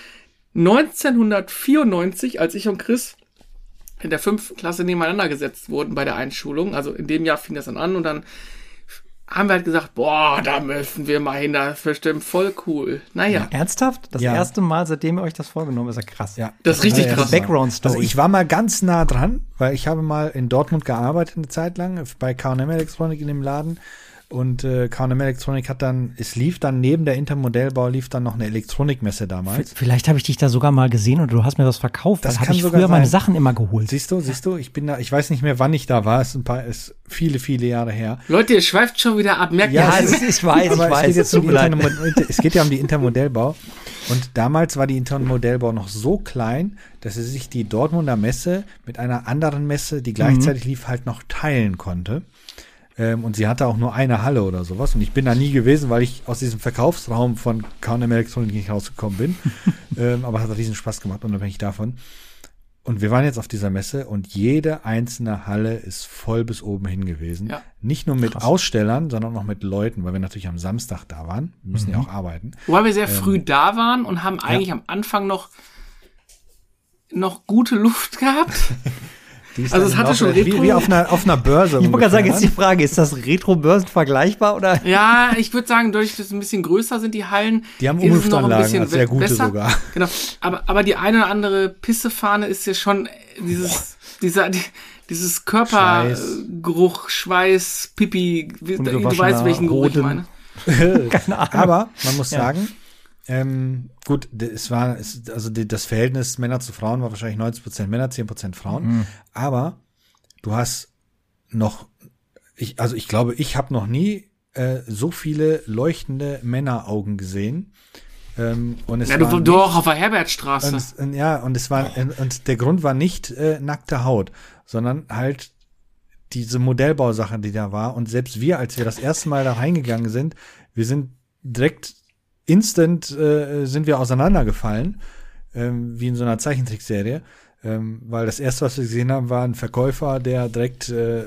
neunzehnhundertvierundneunzig, als ich und Chris in der fünften Klasse nebeneinander gesetzt wurden bei der Einschulung, also in dem Jahr fing das dann an und dann haben wir halt gesagt, boah, da müssen wir mal hin, das ist bestimmt voll cool. Naja,
Ernsthaft? Das
Ja.
erste Mal, seitdem ihr euch das vorgenommen habt, ist ja krass.
Ja,
Das ist richtig
war
krass.
erste Mal.
Background-Story.
Also ich war mal ganz nah dran, weil ich habe mal in Dortmund gearbeitet eine Zeit lang bei K und M Elektronik in dem Laden. Und äh, K und M Elektronik hat dann, es lief dann neben der Intermodellbau, lief dann noch eine Elektronikmesse damals.
V- Vielleicht habe ich dich da sogar mal gesehen und du hast mir was verkauft.
Das
Das habe
kann
ich
sogar
früher meine
sein.
Sachen immer geholt.
Siehst du, siehst du, ich bin da, ich weiß nicht mehr, wann ich da war, es ist ein paar, ist viele, viele Jahre her.
Leute, ihr schweift schon wieder ab, merkt
Ja,
ihr
es
das?
ist, ich weiß,
Aber
ich weiß.
es geht jetzt
tut
um
mir
die
leid.
Intermo- es geht ja um die Intermodellbau. Und damals war die Intermodellbau noch so klein, dass er sich die Dortmunder Messe mit einer anderen Messe, die gleichzeitig lief, halt noch teilen konnte. Ähm, und sie hatte auch nur eine Halle oder sowas. Und ich bin da nie gewesen, weil ich aus diesem Verkaufsraum von K und M Elektronik nicht rausgekommen bin. ähm, aber es hat riesen Spaß gemacht, unabhängig davon. Und wir waren jetzt auf dieser Messe und jede einzelne Halle ist voll bis oben hin gewesen.
Ja.
Nicht nur mit
Krass.
Ausstellern, sondern auch mit Leuten, weil wir natürlich am Samstag da waren. Wir müssen ja auch arbeiten.
Wobei wir sehr früh da waren und haben eigentlich am Anfang noch noch gute Luft gehabt.
Die ist
Also
dann
es hatte
auch,
schon
äh, wie,
Retro-
wie auf einer, auf einer Börse.
Ich wollte gerade sagen,
ungefähr,
jetzt die Frage, ist das Retro-Börsen vergleichbar oder?
Ja, ich würde sagen, dadurch, dass es ein bisschen größer sind, die Hallen.
Die haben
ist es noch ein
Umluftanlagen,
bisschen
also sehr gute
besser.
sogar.
Genau. Aber, aber die eine oder andere Pissefahne ist ja schon dieses, dieser, die, dieses Körpergeruch, Schweiß, Pipi. Wie- Du
Ungewaschener
weißt, welchen Geruch ich
Hoden.
meine.
Keine Ahnung.
Aber man muss
Ja.
sagen, ähm, gut, d- es war, es, also die, das Verhältnis Männer zu Frauen war wahrscheinlich neunzig Prozent Männer, zehn Prozent Frauen.
Mhm.
Aber du hast noch, ich, also ich glaube, ich habe noch nie äh, so viele leuchtende Männeraugen gesehen. Ähm, und es
Ja,
war
du,
nicht-
du auch auf der Herbertstraße.
Und, und ja, und es war, und der Grund war nicht äh, nackte Haut, sondern halt diese Modellbausache, die da war. Und selbst wir, als wir das erste Mal da reingegangen sind, wir sind direkt instant äh, sind wir auseinandergefallen, ähm, wie in so einer Zeichentrickserie. Ähm, weil das erste, was wir gesehen haben, war ein Verkäufer, der direkt, äh,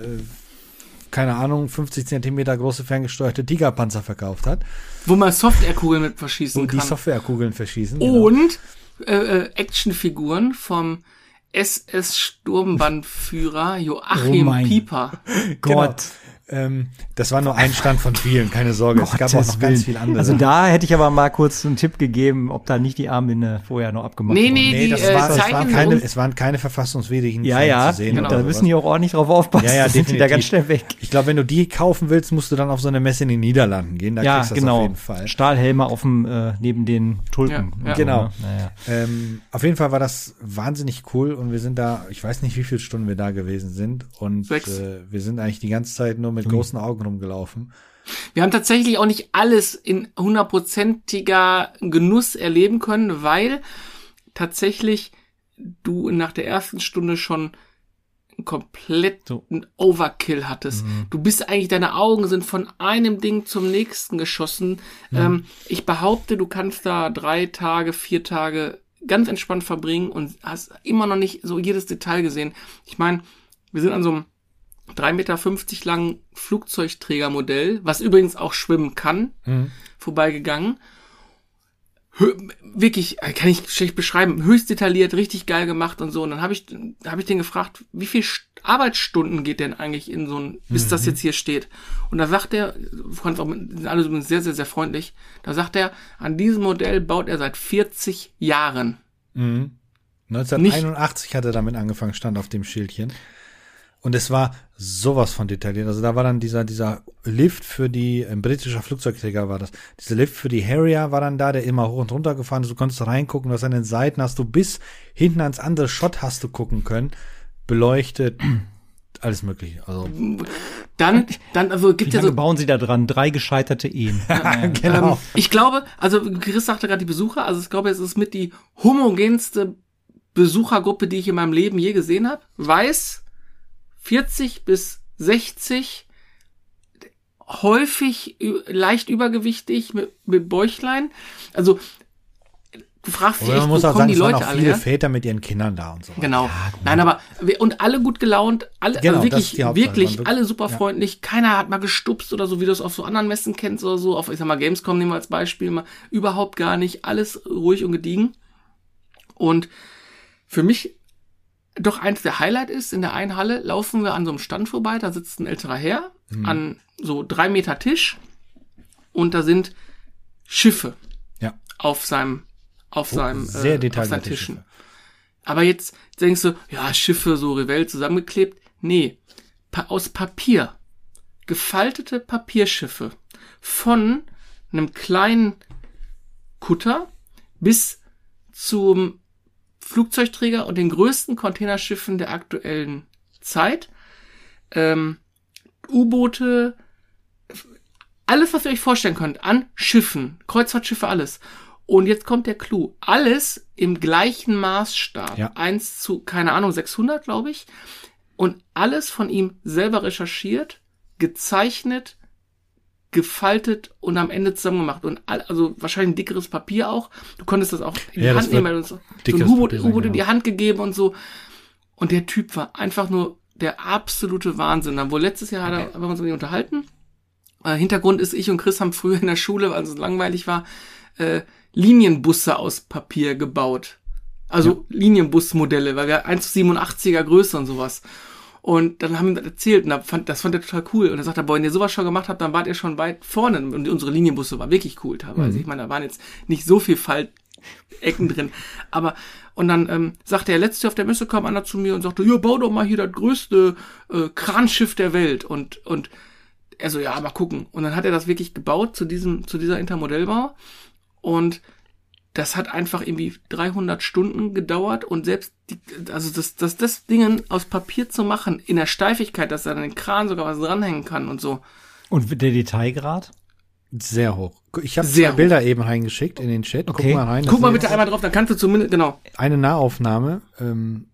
keine Ahnung, fünfzig Zentimeter große ferngesteuerte Tigerpanzer verkauft hat,
Wo man Softwarekugeln mit verschießen
wo die
kann.
Softwarekugeln verschießen. genau.
Und äh, äh, Actionfiguren vom S S-Sturmbannführer Joachim
Oh mein
Pieper.
Gott.
Ähm, das war nur ein Stand von vielen, keine Sorge. es gab auch
Gottes
noch
Willen.
ganz viel andere.
Also da hätte ich aber mal kurz einen Tipp gegeben, ob da nicht die Armbinde vorher noch abgemacht
Nee,
wurde.
nee,
nee,
die
das
äh,
war, es, waren
zeichnen
keine,
uns-
es waren keine verfassungswidrigen
Ja,
Sachen
ja,
zu sehen.
genau.
oder
da müssen
sowas.
die auch ordentlich drauf aufpassen.
Ja, ja,
Sonst sind die da ganz
definitiv.
schnell weg.
Ich glaube, wenn du die kaufen willst, musst du dann auf so eine Messe in den Niederlanden gehen. Da
Ja,
kriegst du das
genau.
auf jeden Fall.
Stahlhelme auf dem, äh, neben den Tulpen.
Ja, ja.
Genau.
Ne? Naja.
Ähm, auf jeden Fall war das wahnsinnig cool und wir sind da, ich weiß nicht, wie viele Stunden wir da gewesen sind und
Sechs.
äh, wir sind eigentlich die ganze Zeit nur mit großen Augen rumgelaufen.
Wir haben tatsächlich auch nicht alles in hundertprozentiger Genuss erleben können, weil tatsächlich du nach der ersten Stunde schon einen kompletten
So.
Overkill hattest. Du bist eigentlich, deine Augen sind von einem Ding zum nächsten geschossen. Ähm, ich behaupte, du kannst da drei Tage, vier Tage ganz entspannt verbringen und hast immer noch nicht so jedes Detail gesehen. Ich meine, wir sind an so einem drei Meter fünfzig langen Flugzeugträgermodell, was übrigens auch schwimmen kann,
Mhm.
vorbeigegangen. Hö wirklich, äh, kann ich schlecht beschreiben, höchst detailliert, richtig geil gemacht und so. Und dann habe ich, habe ich den gefragt, wie viel St- Arbeitsstunden geht denn eigentlich in so ein, bis das jetzt hier steht? Und da sagt er, du kannst auch, mit- sind alle übrigens sehr, sehr, sehr freundlich, da sagt er, an diesem Modell baut er seit vierzig Jahren.
Mhm. neunzehnhunderteinundachtzig hat er damit angefangen, stand auf dem Schildchen. Und es war sowas von detailliert. Also da war dann dieser, dieser Lift für die, ein britischer Flugzeugträger war das. Dieser Lift für die Harrier war dann da, der immer hoch und runter gefahren ist. Du konntest reingucken, du hast an den Seiten, hast du bis hinten ans andere Shot hast du gucken können. Beleuchtet, alles mögliche. Also.
Dann, dann, also gibt
Wie
ja
lange
so.
bauen sie da dran? Drei gescheiterte Ehen.
Genau.
Ähm, ich glaube, also Chris sagte gerade die Besucher, also ich glaube, es ist mit die homogenste Besuchergruppe, die ich in meinem Leben je gesehen habe. Weiß, vierzig bis sechzig, häufig ü- leicht übergewichtig mit, mit Bäuchlein. Also du fragst dich
Aber
echt,
man
wo
muss auch
kommen
sagen,
die
es waren
Leute
auch
alle
viele
her?
Väter mit ihren Kindern da und so weiter.
Genau. Nein, aber wir- und alle gut gelaunt, alle
Genau,
also
das ist
wirklich,
die Hauptsache.
wirklich,
Man wirklich-
alle super
ja.
freundlich. Keiner hat mal gestupst oder so, wie du es auf so anderen Messen kennst oder so. Auf, ich sag mal, Gamescom nehmen wir als Beispiel mal. Überhaupt gar nicht. Alles ruhig und gediegen. Und für mich doch eins der Highlight ist, in der einen Halle laufen wir an so einem Stand vorbei, da sitzt ein älterer Herr
Mhm.
an so drei Meter Tisch und da sind Schiffe
Ja.
auf seinem, auf seinem,
Sehr
äh, auf seinen
detaillierte
Tischen.
Schiffe.
Aber jetzt denkst du, ja, Schiffe, so Revell zusammengeklebt. Nee, pa- aus Papier. Gefaltete Papierschiffe. Von einem kleinen Kutter bis zum Flugzeugträger und den größten Containerschiffen der aktuellen Zeit. Ähm, U-Boote, alles, was ihr euch vorstellen könnt, an Schiffen, Kreuzfahrtschiffe, alles. Und jetzt kommt der Clou. Alles im gleichen Maßstab.
Ja.
Eins zu, keine Ahnung, sechshundert, glaube ich. Und alles von ihm selber recherchiert, gezeichnet, gefaltet und am Ende zusammen gemacht. Und all, also wahrscheinlich ein dickeres Papier auch. Du konntest das auch in die
Ja, das
Hand nehmen,
wird
weil uns so ein
dickeres
U-Boot,
Papier sein,
U-Boot in die
genau.
Hand gegeben und so. Und der Typ war einfach nur der absolute Wahnsinn. Dann wohl letztes Jahr hat er, haben wir uns mit ihm unterhalten. Äh, Hintergrund ist, ich und Chris haben früher in der Schule, weil es langweilig war, äh, Linienbusse aus Papier gebaut. Also Linienbusmodelle, weil wir eins zu siebenundachtziger Größe und sowas. Und dann haben wir das erzählt und das fand, das fand er total cool. Und er sagt, boah, wenn ihr sowas schon gemacht habt, dann wart ihr schon weit vorne. Und unsere Linienbusse waren wirklich cool teilweise.
Mhm.
Ich meine, da waren jetzt nicht so viel Faltecken drin. Aber, und dann ähm, sagte er, letztes Jahr auf der Messe kam einer zu mir und sagte, ja, bau doch mal hier das größte äh, Kranschiff der Welt. Und, und er so, ja, mal gucken. Und dann hat er das wirklich gebaut zu diesem, zu dieser Intermodellbau. Und das hat einfach irgendwie dreihundert Stunden gedauert und selbst die, also das, das, das Ding aus Papier zu machen, in der Steifigkeit, dass er an den Kran sogar was dranhängen kann und so.
Und der Detailgrad?
Sehr hoch. Ich habe
Sehr
zwei Bilder eben reingeschickt in den Chat.
Okay.
Guck mal rein. Das
Guck mal
ist
bitte einmal drauf, dann kannst du zumindest, genau.
eine Nahaufnahme. Ähm,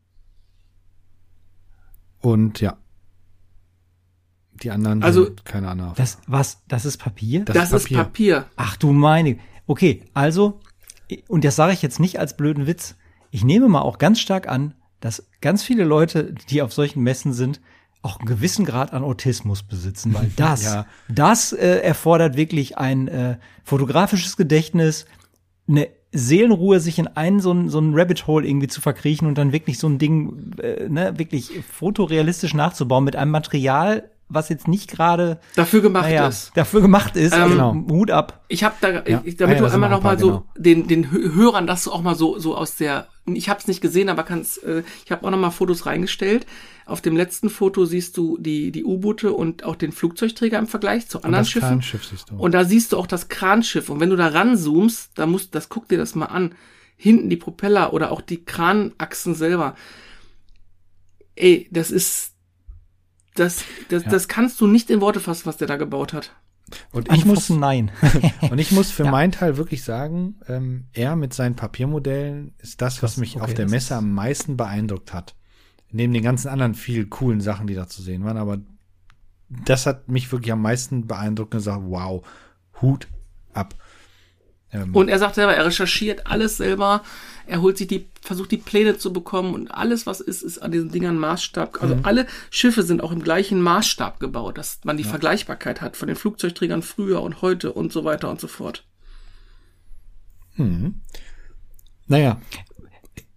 und ja. Die anderen
Also-
sind keine Ahnung.
Das, was, das ist Papier?
Das
Das,
ist
ist Papier.
Papier.
Ach du meine. Okay, also, und das sage ich jetzt nicht als blöden Witz. Ich nehme mal auch ganz stark an, dass ganz viele Leute, die auf solchen Messen sind, auch einen gewissen Grad an Autismus besitzen, weil das,
Ja.
das äh, erfordert wirklich ein äh, fotografisches Gedächtnis, eine Seelenruhe, sich in einen so ein so ein Rabbit Hole irgendwie zu verkriechen und dann wirklich so ein Ding, äh, ne, wirklich fotorealistisch nachzubauen mit einem Material, was jetzt nicht gerade
Dafür gemacht
naja,
ist.
dafür gemacht ist.
Ähm,
genau. Hut ab.
Ich habe da,
Ja.
ich, damit
Ah ja,
du
das
einmal
sind
noch
noch ein
mal
paar,
so den den Hö- Hörern das auch mal so so aus der, ich habe es nicht gesehen, aber kann's, äh, ich habe auch noch mal Fotos reingestellt. Auf dem letzten Foto siehst du die die U-Boote und auch den Flugzeugträger im Vergleich zu
Und
anderen
das
Schiffen.
Kranschiff siehst du.
Und da siehst du auch das Kranschiff. Und wenn du da ranzoomst, da musst, das guck dir das mal an. Hinten die Propeller oder auch die Kranachsen selber. Ey, das ist, das, das,
Ja.
das kannst du nicht in Worte fassen, was der da gebaut hat.
Und ich muss,
Anfassen, nein.
und ich muss für
Ja.
meinen Teil wirklich sagen, ähm, er mit seinen Papiermodellen ist das, was
Krass,
mich
okay,
auf der
das
Messe
ist-
am meisten beeindruckt hat. Neben den ganzen anderen viel coolen Sachen, die da zu sehen waren, aber das hat mich wirklich am meisten beeindruckt und gesagt, wow, Hut ab. Ähm,
Und er sagt selber, er recherchiert alles selber. Er holt sich die, versucht die Pläne zu bekommen und alles, was ist, ist an diesen Dingern Maßstab. Also alle Schiffe sind auch im gleichen Maßstab gebaut, dass man die Vergleichbarkeit hat von den Flugzeugträgern früher und heute und so weiter und so fort.
mhm. Naja,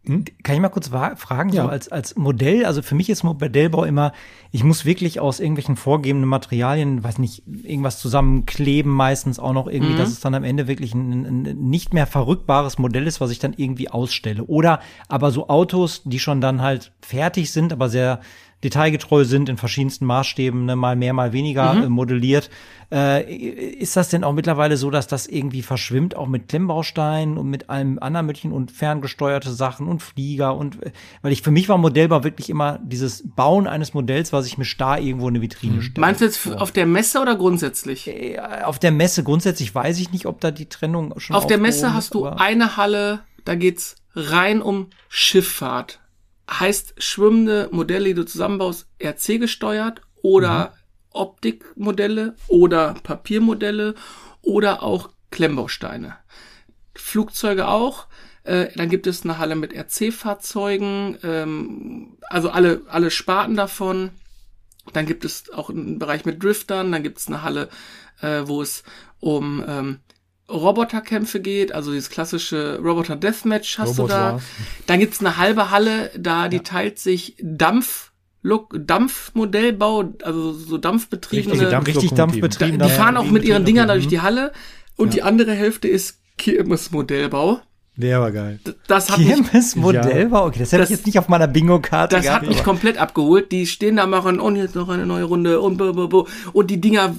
Kann ich mal kurz wa- fragen,
Ja.
so als, als Modell, also für mich ist Modellbau immer, ich muss wirklich aus irgendwelchen vorgegebenen Materialien, weiß nicht, irgendwas zusammenkleben meistens auch noch irgendwie,
Mhm.
dass es dann am Ende wirklich ein, ein nicht mehr verrückbares Modell ist, was ich dann irgendwie ausstelle. Oder aber so Autos, die schon dann halt fertig sind, aber sehr detailgetreu sind in verschiedensten Maßstäben, ne, mal mehr, mal weniger
Mhm.
äh, modelliert. Äh, ist das denn auch mittlerweile so, dass das irgendwie verschwimmt, auch mit Klemmbausteinen und mit allem anderen Möglichen und ferngesteuerte Sachen und Flieger und äh, weil ich für mich war Modellbau wirklich immer dieses Bauen eines Modells, was ich mir starr irgendwo in eine Vitrine stelle.
Meinst du jetzt auf der Messe oder grundsätzlich?
Äh, Auf der Messe grundsätzlich weiß ich nicht, ob da die Trennung schon
Auf der Messe
aufgehoben
hast
ist,
du
aber-
eine Halle, da geht's rein um Schifffahrt. Heißt schwimmende Modelle, die du zusammenbaust, R C gesteuert oder Optikmodelle oder Papiermodelle oder auch Klemmbausteine. Flugzeuge auch. Äh, dann gibt es eine Halle mit R C-Fahrzeugen, ähm, also alle alle Sparten davon. Dann gibt es auch einen Bereich mit Driftern. Dann gibt es eine Halle, äh, wo es um ähm, Roboterkämpfe geht, also dieses klassische Roboter Deathmatch hast
Robot
du da.
Wars.
Dann gibt's eine halbe Halle, da die teilt sich Dampf, Look, Dampfmodellbau, also so dampfbetriebene.
Richtige Dampf-
richtig
Lokomotiven.
dampfbetrieben.
die fahren auch mit ihren Dingern da durch
durch
die Halle. Und die andere Hälfte ist Kirmesmodellbau.
Der war geil.
D- Das hat mich,
Kirmes-Modellbau? Okay, das hätte
Das-
ich jetzt nicht auf meiner Bingo-Karte
das hat
gehabt.
mich komplett abgeholt. Die stehen da, machen, und jetzt noch eine neue Runde und bo, bo, bo. Und die Dinger,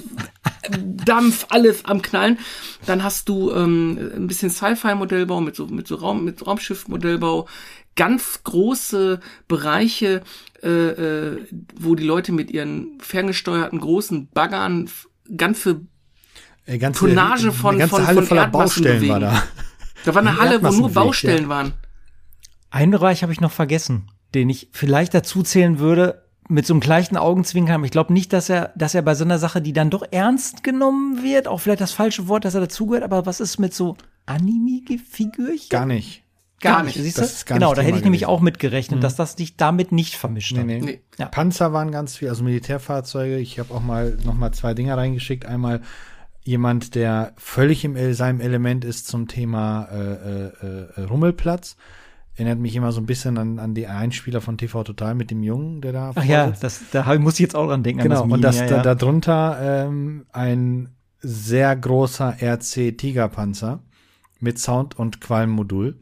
Dampf, alles am Knallen. Dann hast du ähm, ein bisschen Sci-Fi-Modellbau mit so mit so Raum mit Raumschiff-Modellbau, ganz große Bereiche, äh, äh, wo die Leute mit ihren ferngesteuerten großen Baggern f- ganz viel.
Ey, ganze,
Tonnage von-
eine ganze
von-
Halle
von
voller
Erdmassen
Baustellen war
bewegen.
da.
Da war eine
Ein
Halle, wo nur
Erdmassenweg,
Baustellen
ja.
waren.
Einen Bereich habe ich noch vergessen, den ich vielleicht dazu zählen würde, mit so einem leichten Augenzwinkern. Aber ich glaube nicht, dass er, dass er bei so einer Sache, die dann doch ernst genommen wird, auch vielleicht das falsche Wort, dass er dazugehört, aber was ist mit so Anime-Figürchen?
Gar nicht.
Gar nicht.
Siehst du?
Das ist gar
genau,
nicht
da hätte
Thema
ich nämlich
gewesen.
auch mit gerechnet, dass das sich damit nicht vermischt
Nee,
hat.
nee.
Nee.
Ja.
Panzer waren ganz viel, also Militärfahrzeuge. Ich habe auch mal noch mal zwei Dinger reingeschickt. Einmal jemand, der völlig in El- seinem Element ist zum Thema äh, äh, äh, Rummelplatz. Erinnert mich immer so ein bisschen an, an die Einspieler von T V Total mit dem Jungen, der da
Ach ja,
vorsitzt.
das, da hab- muss ich jetzt auch dran denken.
Genau,
an das
und
Meme,
das,
ja,
da,
ja.
da drunter ähm, ein sehr großer R C Tigerpanzer mit Sound- und Qualmmodul,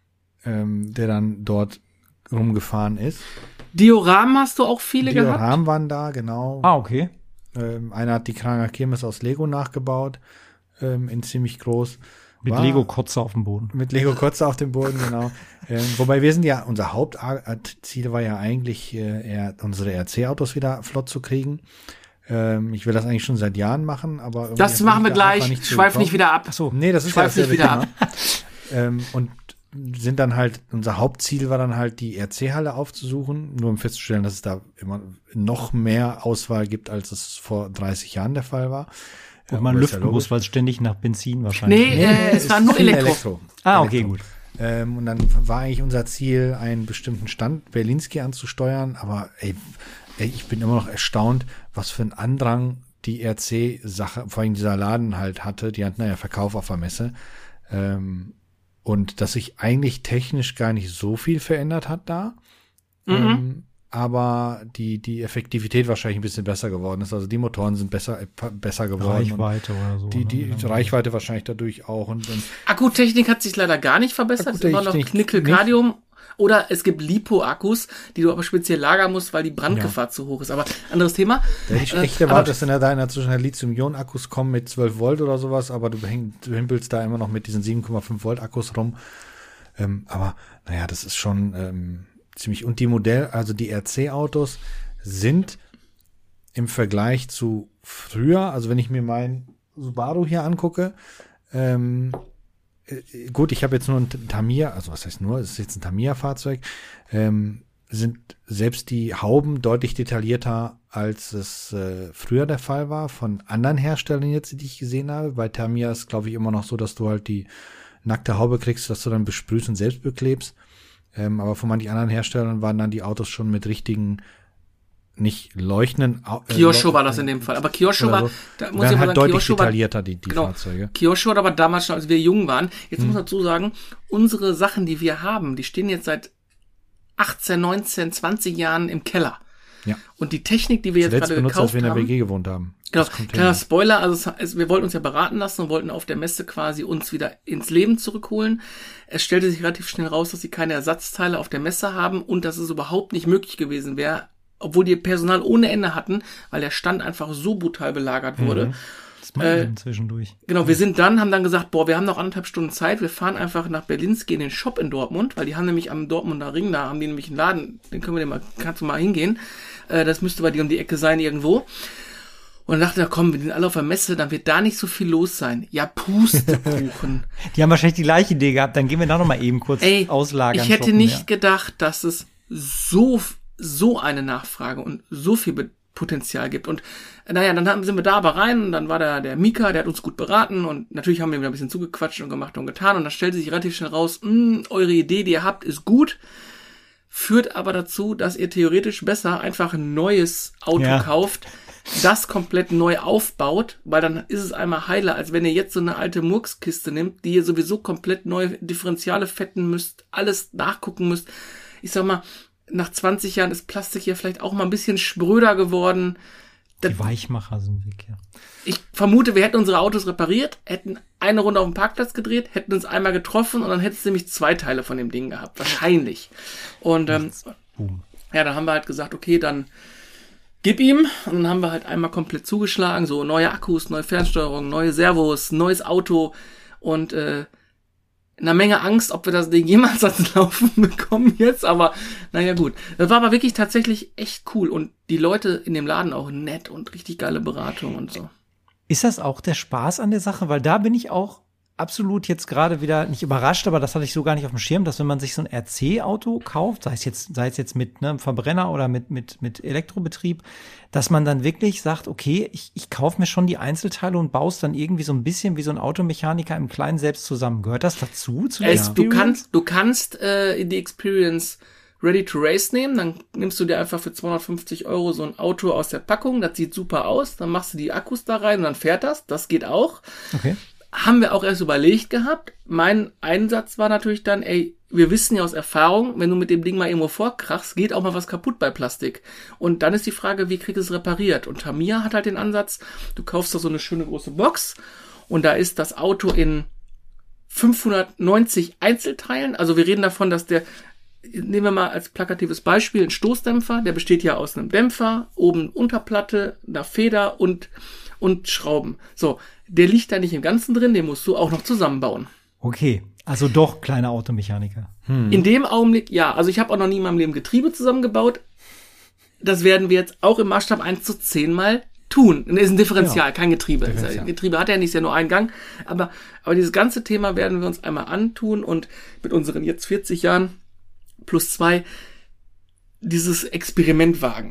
ähm, der dann dort rumgefahren ist.
Dioramen hast du auch viele
Die
gehabt?
Rahmen waren da, genau.
Ah, okay.
Ähm, einer hat die Kranger Kirmes aus Lego nachgebaut, ähm, in ziemlich groß.
Mit
War-
Lego-Kotze auf dem Boden.
Mit Lego Kotze auf dem Boden, genau. ähm, wobei wir sind ja, unser Hauptziel war ja eigentlich, äh, eher unsere R C-Autos wieder flott zu kriegen. Ähm, ich will das eigentlich schon seit Jahren machen, aber irgendwie
Das
hat
machen wir
mich da einfach
gleich.
nicht
Schweif
zugekommen.
nicht wieder ab.
Ach so.
Nee, das ist
Schweif
ja
nicht wieder ab.
ähm, und sind dann halt, unser Hauptziel war dann halt, die R C-Halle aufzusuchen, nur um festzustellen, dass es da immer noch mehr Auswahl gibt, als es vor dreißig Jahren der Fall war.
Und man
aber ist ja
lüften muss,
logisch.
weil es ständig nach Benzin wahrscheinlich.
Nee, äh, es war nur
viel
Elektro.
Ah, okay,
Elektro.
gut.
Ähm, und dann war eigentlich unser Ziel, einen bestimmten Stand Berlinski anzusteuern, aber ey, ey, ich bin immer noch erstaunt, was für ein Andrang die R C-Sache, vor allem dieser Laden halt hatte, die hatten ja Verkauf auf der Messe, ähm, und dass sich eigentlich technisch gar nicht so viel verändert hat da,
Mhm.
ähm, aber die, die Effektivität wahrscheinlich ein bisschen besser geworden ist, also die Motoren sind besser, äh, besser geworden. und
Reichweite oder so.
Die, die
ne?
Reichweite wahrscheinlich dadurch auch und, und
Akkutechnik hat sich leider gar nicht verbessert. Es ist immer noch
Akkutechnik
Nickel-Cadmium. Oder es gibt Lipo-Akkus, die du aber speziell lagern musst, weil die Brandgefahr zu hoch ist. Aber anderes Thema.
Da hätte ich
Äh,
echt erwartet, dass in der, da in der Zwischenzeit Lithium-Ionen-Akkus kommen mit zwölf Volt oder sowas, aber du, häng, du himpelst da immer noch mit diesen sieben Komma fünf Volt Akkus rum. Ähm, aber naja, das ist schon ähm, ziemlich. Und die Modell, also die R C-Autos sind im Vergleich zu früher, also wenn ich mir mein Subaru hier angucke, ähm, äh, gut, ich habe jetzt nur ein Tamiya, also was heißt nur, es ist jetzt ein Tamiya-Fahrzeug, ähm, sind selbst die Hauben deutlich detaillierter, als es äh, früher der Fall war, von anderen Herstellern jetzt, die ich gesehen habe. Bei Tamiya ist, glaube ich, immer noch so, dass du halt die nackte Haube kriegst, dass du dann besprühst und selbst beklebst. Ähm, aber von manchen anderen Herstellern waren dann die Autos schon mit richtigen nicht leuchtenden. Äh,
Kyosho war das in dem Fall. Aber Kyosho war,
so.
da muss
Wären
ich mal
halt
sagen,
deutlich
Kyosho war,
detaillierter, die, die
genau,
Fahrzeuge.
Kyosho war aber damals schon, als wir jung waren. Jetzt hm. muss man dazu sagen, unsere Sachen, die wir haben, die stehen jetzt seit achtzehn, neunzehn, zwanzig Jahren im Keller.
Ja.
Und die Technik, die wir jetzt
Zuletzt
gerade
benutzt,
gekauft
als wir in der
haben.
W G gewohnt haben.
Genau, kleiner Spoiler, also es, es, wir wollten uns ja beraten lassen und wollten auf der Messe quasi uns wieder ins Leben zurückholen. Es stellte sich relativ schnell raus, dass sie keine Ersatzteile auf der Messe haben und dass es überhaupt nicht möglich gewesen wäre, obwohl die Personal ohne Ende hatten, weil der Stand einfach so brutal belagert wurde.
Mhm. Das machen wir zwischendurch.
Genau, wir sind dann, haben dann gesagt, boah, wir haben noch anderthalb Stunden Zeit, wir fahren einfach nach Berlinski in den Shop in Dortmund, weil die haben nämlich am Dortmunder Ring, da haben die nämlich einen Laden, den können wir den mal, kannst du mal hingehen. Äh, das müsste bei dir um die Ecke sein irgendwo. Und dann dachte ich, komm, wir sind alle auf der Messe, dann wird da nicht so viel los sein. Ja, Pustekuchen.
Die haben wahrscheinlich die gleiche Idee gehabt, dann gehen wir da noch mal eben kurz
Ey,
auslagern.
Ich hätte
shoppen,
nicht
ja.
gedacht, dass es so, so eine Nachfrage und so viel Be- Potenzial gibt. Und naja, dann haben, sind wir da aber rein und dann war da der Mika, der hat uns gut beraten und natürlich haben wir wieder ein bisschen zugequatscht und gemacht und getan und dann stellte sich relativ schnell raus, mh, eure Idee, die ihr habt, ist gut, führt aber dazu, dass ihr theoretisch besser einfach ein neues Auto
Ja.
kauft, das komplett neu aufbaut, weil dann ist es einmal heiler, als wenn ihr jetzt so eine alte Murkskiste nimmt, die ihr sowieso komplett neue Differentiale fetten müsst, alles nachgucken müsst. Ich sag mal, nach zwanzig Jahren ist Plastik ja vielleicht auch mal ein bisschen spröder geworden.
Die Weichmacher sind weg, ja.
Ich vermute, wir hätten unsere Autos repariert, hätten eine Runde auf dem Parkplatz gedreht, hätten uns einmal getroffen und dann hättest du nämlich zwei Teile von dem Ding gehabt. Wahrscheinlich. Und ähm,
Boom.
ja, dann haben wir halt gesagt, okay, dann gib ihm. Und dann haben wir halt einmal komplett zugeschlagen. So neue Akkus, neue Fernsteuerung, neue Servos, neues Auto und äh, eine Menge Angst, ob wir das Ding jemals ans Laufen bekommen jetzt, aber naja gut. Das war aber wirklich tatsächlich echt cool und die Leute in dem Laden auch nett und richtig geile Beratung und so.
Ist das auch der Spaß an der Sache? Weil da bin ich auch absolut jetzt gerade wieder nicht überrascht, aber das hatte ich so gar nicht auf dem Schirm, dass wenn man sich so ein R C-Auto kauft, sei es jetzt, sei es jetzt mit ne, Verbrenner oder mit, mit, mit Elektrobetrieb, dass man dann wirklich sagt, okay, ich, ich kaufe mir schon die Einzelteile und baue es dann irgendwie so ein bisschen wie so ein Automechaniker im Kleinen selbst zusammen. Gehört das dazu? Zu der
Es, du
Experience?
kannst, du kannst äh, in die Experience Ready to Race nehmen, dann nimmst du dir einfach für zweihundertfünfzig Euro so ein Auto aus der Packung, das sieht super aus, dann machst du die Akkus da rein und dann fährt das, das geht auch.
Okay.
Haben wir auch erst überlegt gehabt. Mein Einsatz war natürlich dann, ey, wir wissen ja aus Erfahrung, wenn du mit dem Ding mal irgendwo vorkrachst, geht auch mal was kaputt bei Plastik. Und dann ist die Frage, wie kriegst du es repariert? Und Tamiya hat halt den Ansatz, du kaufst da so eine schöne große Box und da ist das Auto in fünfhundertneunzig Einzelteilen. Also wir reden davon, dass der, nehmen wir mal als plakatives Beispiel, ein Stoßdämpfer, der besteht ja aus einem Dämpfer, oben Unterplatte, einer Feder und, und Schrauben. So, der liegt da nicht im Ganzen drin, den musst du auch noch zusammenbauen.
Okay, also doch kleine Automechaniker.
Hm.
In dem Augenblick, ja, also ich habe auch noch nie in meinem Leben Getriebe zusammengebaut. Das werden wir jetzt auch im Maßstab eins zu zehn mal tun. Das ist ein Differential,
Ja.
kein Getriebe.
Differential.
Getriebe hat ja nicht, ist ja nur einen Gang. Aber, aber dieses ganze Thema werden wir uns einmal antun und mit unseren jetzt vierzig Jahren plus zwei dieses Experiment wagen.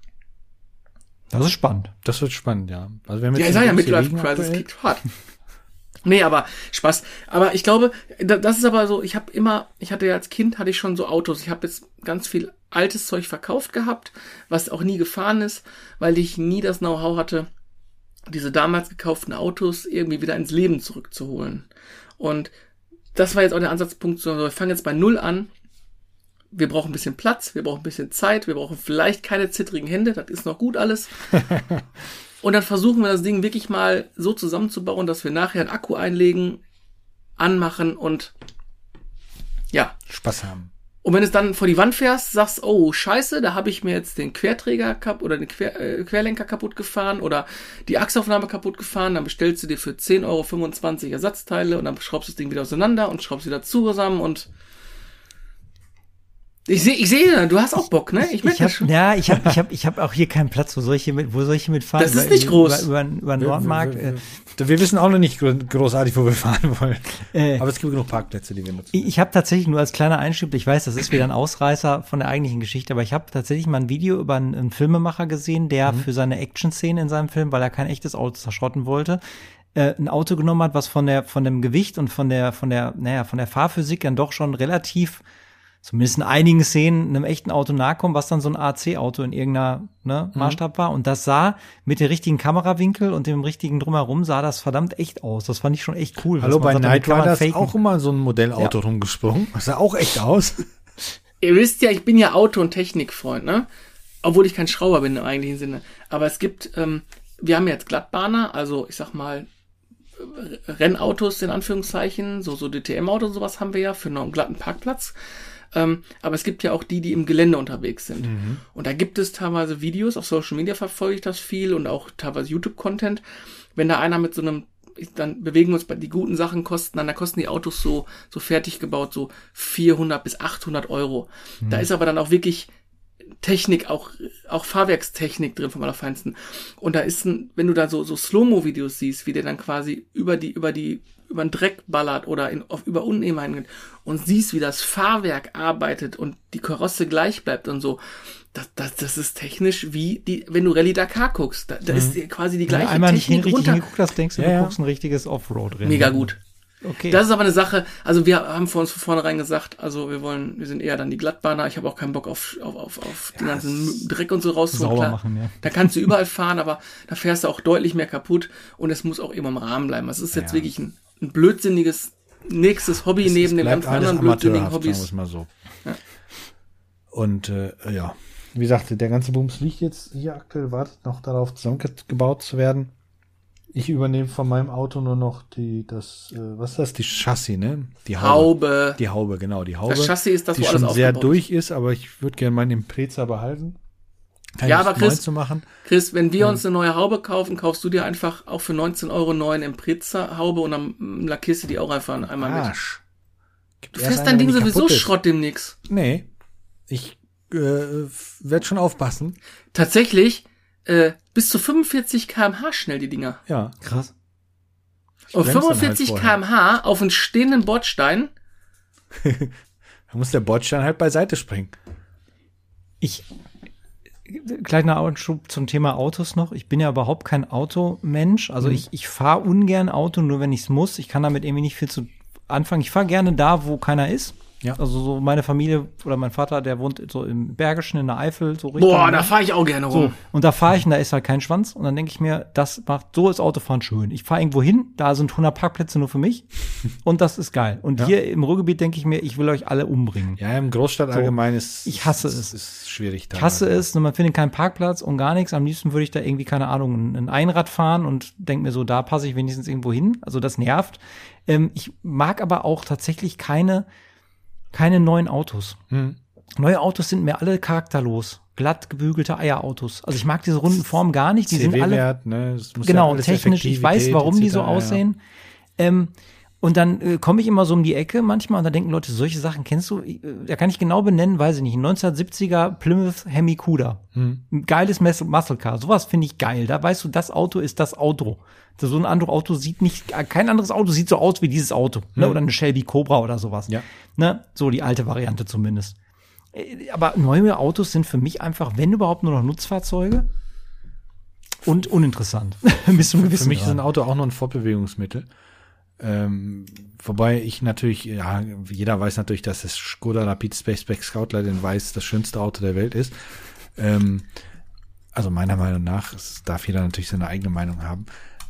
Das ist spannend.
Das wird spannend, ja. Also wir haben
Ja,
jetzt
ich sag ja,
hier
Midlife
liegen
Crisis
aktuell.
kickt hart. Nee, aber Spaß. Aber ich glaube, da- das ist aber so, ich habe immer, ich hatte ja als Kind, hatte ich schon so Autos. Ich habe jetzt ganz viel altes Zeug verkauft gehabt, was auch nie gefahren ist, weil ich nie das Know-how hatte, diese damals gekauften Autos irgendwie wieder ins Leben zurückzuholen. Und das war jetzt auch der Ansatzpunkt, so, wir fangen jetzt bei Null an. Wir brauchen ein bisschen Platz, wir brauchen ein bisschen Zeit, wir brauchen vielleicht keine zittrigen Hände, das ist noch gut alles. Und dann versuchen wir das Ding wirklich mal so zusammenzubauen, dass wir nachher einen Akku einlegen, anmachen und ja.
Spaß haben.
Und wenn du es dann vor die Wand fährst, sagst, oh scheiße, da habe ich mir jetzt den Querträger kaputt oder den Quer, äh, Querlenker kaputt gefahren oder die Achsaufnahme kaputt gefahren, dann bestellst du dir für zehn Euro fünfundzwanzig Ersatzteile und dann schraubst du das Ding wieder auseinander und schraubst wieder zusammen und ich sehe, ich sehe, du hast auch Bock, ne?
Ich,
merk
ich
das
hab,
schon.
ja, ich habe ich hab, ich hab auch hier keinen Platz. Wo soll ich hier mit, wo soll ich hier mitfahren?
Das ist
Über-
nicht groß.
Über, über, über Nordmark.
Wir, wir, wir wissen auch noch nicht gro- großartig, wo wir fahren wollen.
Äh,
Aber es gibt genug Parkplätze, die wir nutzen.
Ich, ich habe tatsächlich nur als kleiner Einschub, ich weiß, das ist wieder ein Ausreißer von der eigentlichen Geschichte, aber ich habe tatsächlich mal ein Video über einen, einen Filmemacher gesehen, der für seine Action-Szene in seinem Film, weil er kein echtes Auto zerschrotten wollte, äh, ein Auto genommen hat, was von der von dem Gewicht und von der von der naja von der Fahrphysik dann doch schon relativ zumindest in einigen Szenen einem echten Auto nahe kommen, was dann so ein A C-Auto in irgendeiner ne, Maßstab war. Und das sah mit dem richtigen Kamerawinkel und dem richtigen Drumherum sah das verdammt echt aus. Das fand ich schon echt cool.
Hallo, bei
sagt,
Knight Rider ist
faken.
auch immer so ein Modellauto ja. rumgesprungen. Das sah auch echt aus.
Ihr wisst ja, ich bin ja Auto- und Technikfreund, ne? Obwohl ich kein Schrauber bin im eigentlichen Sinne. Aber es gibt, ähm, wir haben jetzt Glattbahner, also ich sag mal, Rennautos in Anführungszeichen, so, so D T M-Autos und sowas haben wir ja für einen glatten Parkplatz. Ähm, aber es gibt ja auch die, die im Gelände unterwegs sind. Mhm. Und da gibt es teilweise Videos, auf Social Media verfolge ich das viel und auch teilweise YouTube-Content. Wenn da einer mit so einem, dann bewegen wir uns bei die guten Sachen kosten, dann da kosten die Autos so, so fertig gebaut, so vierhundert bis achthundert Euro. Mhm. Da ist aber dann auch wirklich Technik, auch, auch Fahrwerkstechnik drin vom Allerfeinsten. Und da ist ein, wenn du da so, so Slow-Mo-Videos siehst, wie der dann quasi über die, über die, über den Dreck ballert oder in, auf, über Unebenheiten geht und siehst, wie das Fahrwerk arbeitet und die Karosse gleich bleibt und so. Das, das, das ist technisch wie die, wenn du Rallye Dakar guckst. Da, da mhm. ist quasi die gleiche
ja, einmal
Technik
nicht
runter.
Hingeguckt hast, denkst du,
ja,
du
ja.
guckst ein richtiges Offroad-Rennen.
Mega gut.
Okay.
Das ist aber eine Sache, also wir haben vor uns von vornherein gesagt, also wir wollen, wir sind eher dann die Glattbahner, ich habe auch keinen Bock auf, auf, auf, auf den ganzen Dreck und so rauszuholen.
Sauber machen, ja.
Da kannst du überall fahren, aber da fährst du auch deutlich mehr kaputt und es muss auch immer im Rahmen bleiben. Es ist jetzt
Ja.
wirklich ein, ein blödsinniges nächstes Hobby
Es-
neben
es
den
bleibt
ganzen
alles
anderen blödsinnigen
amateurhaft,
Hobbys.
sagen wir es mal so.
Ja.
Und äh, ja, wie gesagt, der ganze Bums liegt jetzt hier aktuell, wartet noch darauf, zusammengebaut zu werden. Ich übernehme von meinem Auto nur noch die, das, äh, was ist das, die Chassis, ne? Die Haube.
Haube.
Die Haube, genau, die Haube.
Das Chassis ist das,
die
wo alles
schon sehr
aufgebaut
durch ist, aber ich würde gerne meinen Impreza behalten. Keine
Ja,
Lust,
aber Chris-
neu zu machen.
Chris, wenn wir uns eine neue Haube kaufen, kaufst du dir einfach auch für neunzehn Euro neuen Impreza-Haube und dann mm, lackierst du die auch einfach einmal mit.
Arsch. Gibt
Du
erst
fährst
eine,
dein Ding
wenn die
sowieso
kaputt ist.
Schrott demnächst.
Nee. Ich äh, werde schon aufpassen.
Tatsächlich, äh, bis zu fünfundvierzig Kilometer pro Stunde schnell die Dinger.
Ja.
Krass.
Ich
Auf
bremse dann halt
fünfundvierzig
vorher.
Kilometer pro Stunde auf einen stehenden Bordstein.
Da muss der Bordstein halt beiseite springen.
Ich, kleiner Einschub zum Thema Autos noch. Ich bin ja überhaupt kein Automensch. Also
Mhm.
ich, ich fahre ungern Auto, nur wenn ich es muss. Ich kann damit irgendwie nicht viel zu anfangen. Ich fahre gerne da, wo keiner ist.
Ja.
Also so meine Familie oder mein Vater, der wohnt so im Bergischen, in der Eifel, so Richtung.
Boah,
ne?
da fahre ich auch gerne rum.
So, und da fahre ich und da ist halt kein Schwanz. Und dann denke ich mir, das macht, so ist Autofahren schön. Ich fahre irgendwo hin, da sind hundert Parkplätze nur für mich. Und das ist geil. Und
Ja.
hier im Ruhrgebiet denke ich mir, ich will euch alle umbringen.
Ja, im Großstadt
So.
allgemein ist
Ich hasse
ist,
es.
ist schwierig.
Ich hasse es, und man findet keinen Parkplatz und gar nichts. Am liebsten würde ich da irgendwie, keine Ahnung, ein ein Einrad fahren und denke mir so, da passe ich wenigstens irgendwo hin. Also das nervt. Ähm, ich mag aber auch tatsächlich keine, keine neuen Autos.
Hm.
Neue Autos sind mir alle charakterlos. Glatt gebügelte Eierautos. Also ich mag diese runden Formen gar nicht. Die sind alle
C W-Wert, ne? Es muss ja
genau,
alles
technisch, ich weiß,
Effektivität
warum die
et
so
cetera, ja.
aussehen. Ähm, und dann äh, komme ich immer so um die Ecke manchmal und da denken Leute, solche Sachen kennst du? Äh, da kann ich genau benennen, weiß ich nicht. Ein neunzehnhundertsiebziger Plymouth Hemi Cuda.
Hm.
Ein geiles Mus- Muscle Car. Sowas finde ich geil. Da weißt du, das Auto ist das Auto. So ein anderes Auto sieht nicht, kein anderes Auto sieht so aus wie dieses Auto. Ne?
Hm.
Oder eine Shelby Cobra oder sowas.
Ja.
Ne? So die alte Variante zumindest. Äh, Aber neue Autos sind für mich einfach, wenn überhaupt, nur noch Nutzfahrzeuge. Und uninteressant. Bis zum gewissen
Für mich ist
Grad.
ein Auto auch nur ein Fortbewegungsmittel. Ähm, wobei ich natürlich, ja, jeder weiß natürlich, dass das Skoda Rapid Spaceback Scout leider in Weiß das schönste Auto der Welt ist. Ähm, also meiner Meinung nach, es darf jeder natürlich seine eigene Meinung haben.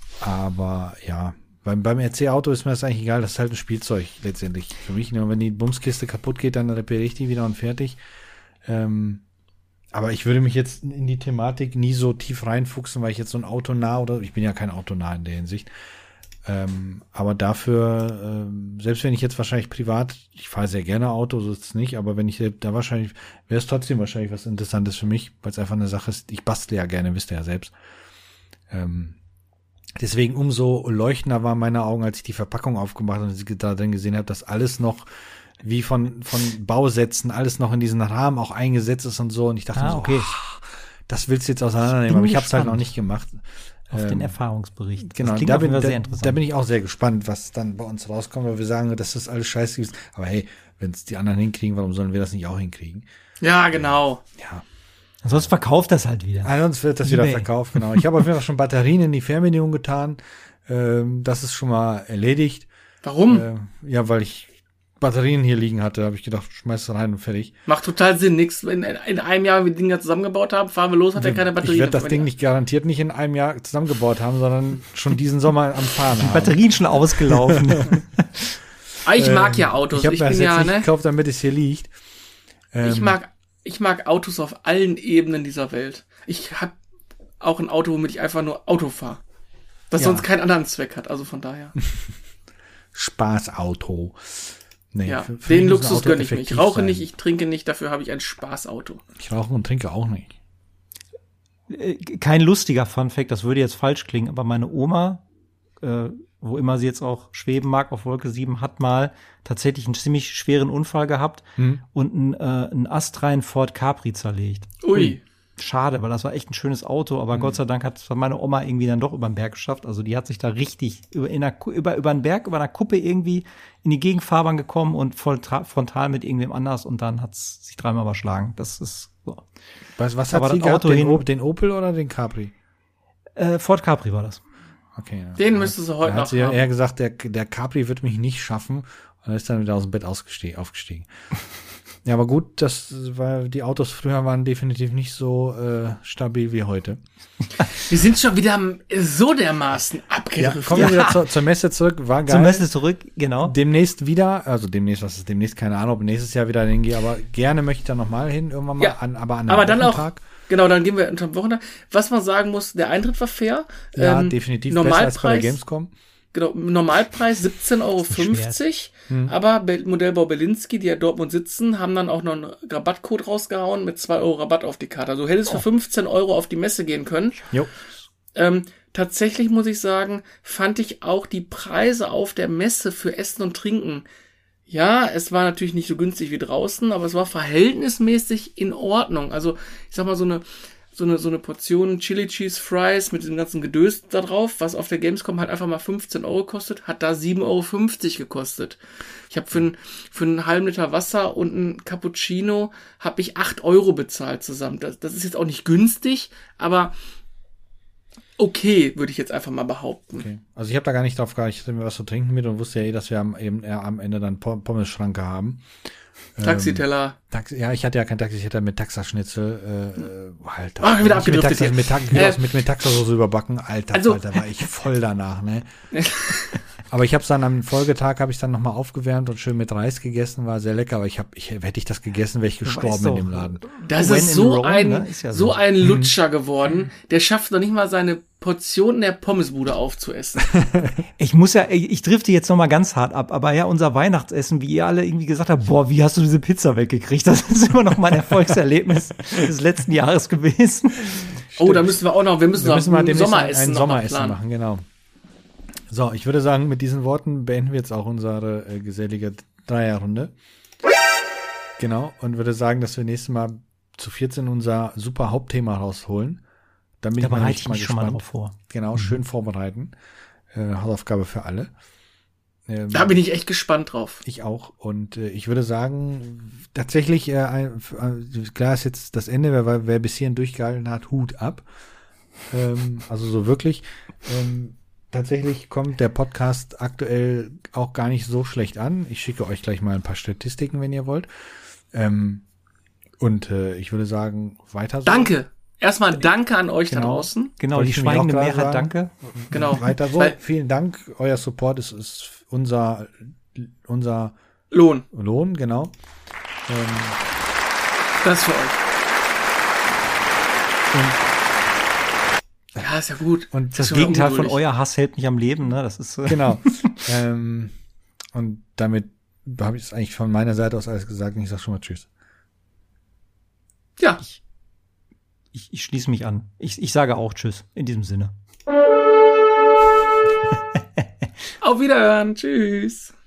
Aber ja, beim, beim R C-Auto ist mir das eigentlich egal, das ist halt ein Spielzeug letztendlich für mich. Nur wenn die Bumskiste kaputt geht, dann repariere ich die wieder und fertig. Ähm, aber ich würde mich jetzt in die Thematik nie so tief reinfuchsen, weil ich jetzt so ein Auto nah oder ich bin ja kein Auto nah in der Hinsicht. Ähm, aber dafür, ähm, selbst wenn ich jetzt wahrscheinlich privat, ich fahre sehr gerne Auto, so ist es nicht, aber wenn ich da wahrscheinlich, wäre es trotzdem wahrscheinlich was Interessantes für mich, weil es einfach eine Sache ist, ich bastle ja gerne, wisst ihr ja selbst. Ähm, deswegen umso leuchtender waren meine Augen, als ich die Verpackung aufgemacht habe und ich da drin gesehen habe, dass alles noch wie von, von Bausätzen, alles noch in diesen Rahmen auch eingesetzt ist und so. Und ich dachte
Ah,
mir so,
okay.
ach, das willst du jetzt auseinandernehmen,
Bin
aber ich habe es halt
gespannt.
noch nicht gemacht.
Auf den
Ähm,
Erfahrungsbericht.
Genau,
das klingt
da
auf jeden
bin,
Fall sehr
da,
interessant.
da bin ich auch sehr gespannt, was dann bei uns rauskommt, weil wir sagen, dass das alles scheiße ist. Aber hey, wenn es die anderen hinkriegen, warum sollen wir das nicht auch hinkriegen?
Ja, genau.
Ja.
Sonst verkauft das halt wieder.
Sonst wird das
eBay.
wieder verkauft, genau. Ich habe auf jeden Fall schon Batterien in die Fernbedienung getan. Ähm, das ist schon mal erledigt.
Warum?
Ähm, ja, weil ich Batterien hier liegen hatte, habe ich gedacht, schmeiß es rein und fertig.
Macht total Sinn. Nix, in, in einem Jahr, wenn wir die Dinger zusammengebaut haben, fahren wir los, hat er keine Batterien.
Ich werde das Ding nicht garantiert nicht in einem Jahr zusammengebaut haben, sondern schon diesen Sommer am Fahren
Die
haben.
Batterien schon ausgelaufen.
Ah, ich mag ja Autos.
Ich habe
Ich
mir das
bin
jetzt
ja,
nicht
ne?
gekauft, damit es hier liegt. Ähm,
Ich mag, ich mag Autos auf allen Ebenen dieser Welt. Ich habe auch ein Auto, womit ich einfach nur Auto fahre. Das
Ja.
sonst keinen anderen Zweck hat, also von daher.
Spaßauto. Nee,
Ja,
für- für
den
mich muss ein
Luxus
Auto
gönne ich mir. Ich
effektiv
rauche
sein.
nicht, ich trinke nicht, dafür habe ich ein Spaßauto.
Ich rauche und trinke auch nicht.
Äh, Kein lustiger Funfact, das würde jetzt falsch klingen, aber meine Oma, äh, wo immer sie jetzt auch schweben mag auf Wolke sieben, hat mal tatsächlich einen ziemlich schweren Unfall gehabt
Hm.
und einen, äh, einen astreinen Ford Capri zerlegt.
Ui.
Schade, weil das war echt ein schönes Auto, aber Gott sei Dank hat es meine Oma irgendwie dann doch über den Berg geschafft. Also die hat sich da richtig über, in einer, Ku- über, über den Berg, über einer Kuppe irgendwie in die Gegenfahrbahn gekommen und voll tra- frontal mit irgendwem anders und dann hat es sich dreimal überschlagen. Das ist so.
Was, was
Aber
hat sie
das
gehabt?
Auto
Den,
hin-
Op- den Opel oder den Capri?
Äh, Ford Capri war das.
Okay. Ja.
Den müsste sie heute
Da hat
noch
sie ja
haben.
eher gesagt, der, der Capri wird mich nicht schaffen. Und dann ist dann wieder aus dem Bett ausgestiegen, aufgestiegen. Ja, aber gut, das war, die Autos früher waren definitiv nicht so äh, stabil wie heute.
Wir sind schon wieder so dermaßen
Ja,
abgedriftet.
kommen wir wieder zur, zur Messe zurück. War geil.
Zum Messe zurück, genau.
Demnächst wieder, also demnächst, was ist demnächst, keine Ahnung, ob nächstes Jahr wieder hingehe, aber gerne möchte ich da nochmal hin, irgendwann mal,
Ja,
an, aber an einem
aber dann auch,
Wochentag.
genau, dann gehen wir unter dem Wochenende. Was man sagen muss, der Eintritt war fair.
Ja,
Ähm,
definitiv besser als bei der
Normalpreis,
Gamescom.
genau, Normalpreis siebzehn Euro fünfzig,
Hm.
aber Be- Modellbau Berlinski, die ja Dortmund sitzen, haben dann auch noch einen Rabattcode rausgehauen mit zwei Euro Rabatt auf die Karte. Also du hättest für fünfzehn Euro auf die Messe gehen können.
Jo.
Ähm, tatsächlich muss ich sagen, fand ich auch die Preise auf der Messe für Essen und Trinken. Ja, es war natürlich nicht so günstig wie draußen, aber es war verhältnismäßig in Ordnung. Also, ich sag mal, so eine, so eine, so eine Portion Chili Cheese Fries mit diesem ganzen Gedöns da drauf, was auf der Gamescom halt einfach mal fünfzehn Euro kostet, hat da sieben Euro fünfzig gekostet. Ich habe für, ein, für einen halben Liter Wasser und ein Cappuccino habe ich acht Euro bezahlt zusammen. Das, das ist jetzt auch nicht günstig, aber okay, würde ich jetzt einfach mal behaupten.
Okay. Also ich habe da gar nicht drauf geachtet, ich hatte mir was zu trinken mit und wusste ja eh, dass wir am, eben, eher am Ende dann Pom- Pommesschranke haben.
Taxiteller.
Taxi, ja, ich hatte ja kein Taxi, ich hatte mit Taxaschnitzel, äh, äh, Alter.
Ach, wieder
Nicht mit
abgedriftet
Taxa,
hier.
mit, Tax,
Äh,
mit, mit Taxasoße überbacken. Alter,
also-
Alter, war ich voll danach, ne? Aber ich habe es dann am Folgetag habe ich dann nochmal aufgewärmt und schön mit Reis gegessen, war sehr lecker, aber ich habe, ich, hätte ich das gegessen, wäre ich gestorben
weißt
in
doch,
dem Laden.
Das
When
ist
in
so
Rome,
ein,
ne? Ist ja
so
so.
ein Lutscher geworden. Der schafft noch nicht mal seine Portion in der Pommesbude aufzuessen.
Ich muss ja, ich ich drifte jetzt noch mal ganz hart ab, aber ja, unser Weihnachtsessen, wie ihr alle irgendwie gesagt habt, boah, wie hast du diese Pizza weggekriegt? Das ist immer noch mein Erfolgserlebnis des letzten Jahres gewesen.
Oh, da müssen wir auch noch, wir müssen
Wir
noch
müssen mal
ein
demnächst
Sommeressen
ein
noch
Sommeressen
planen.
machen, genau. So, ich würde sagen, mit diesen Worten beenden wir jetzt auch unsere äh, gesellige Dreierrunde. Genau, und würde sagen, dass wir nächstes Mal zu vierzehn unser super Hauptthema rausholen. Dann bin
Da
ich mal,
bereite
richtig
ich
mal
mich schon mal
gespannt.
drauf vor.
Genau, schön vorbereiten. Äh, Hausaufgabe für alle. Ähm,
Da bin ich echt gespannt drauf.
Ich auch. Und äh, ich würde sagen, tatsächlich, äh, ein, äh, klar ist jetzt das Ende, wer, wer bis hierhin durchgehalten hat, Hut ab. Ähm, also so wirklich. Ähm, tatsächlich kommt der Podcast aktuell auch gar nicht so schlecht an. Ich schicke euch gleich mal ein paar Statistiken, wenn ihr wollt. Ähm, und äh, ich würde sagen, weiter so.
Danke. Erstmal danke an euch da
Genau.
draußen.
Genau,
Wollte
die
ich nämlich
schweigende
auch gerade
Mehrheit,
sagen.
danke.
Genau.
Weiter so.
Weil-
Vielen Dank. Euer Support ist, ist unser, unser
Lohn.
Lohn, genau. Ähm,
Das für euch. Ja, ist ja gut.
und
Das
Ist schon
Gegenteil von
ungeduldig.
euer Hass hält mich am Leben, ne? Das ist äh,
Genau. ähm, und damit habe ich es eigentlich von meiner Seite aus alles gesagt und ich sage schon mal Tschüss.
Ja.
ich, ich schließe mich an. Ich, ich sage auch Tschüss in diesem Sinne.
Auf Wiederhören. Tschüss.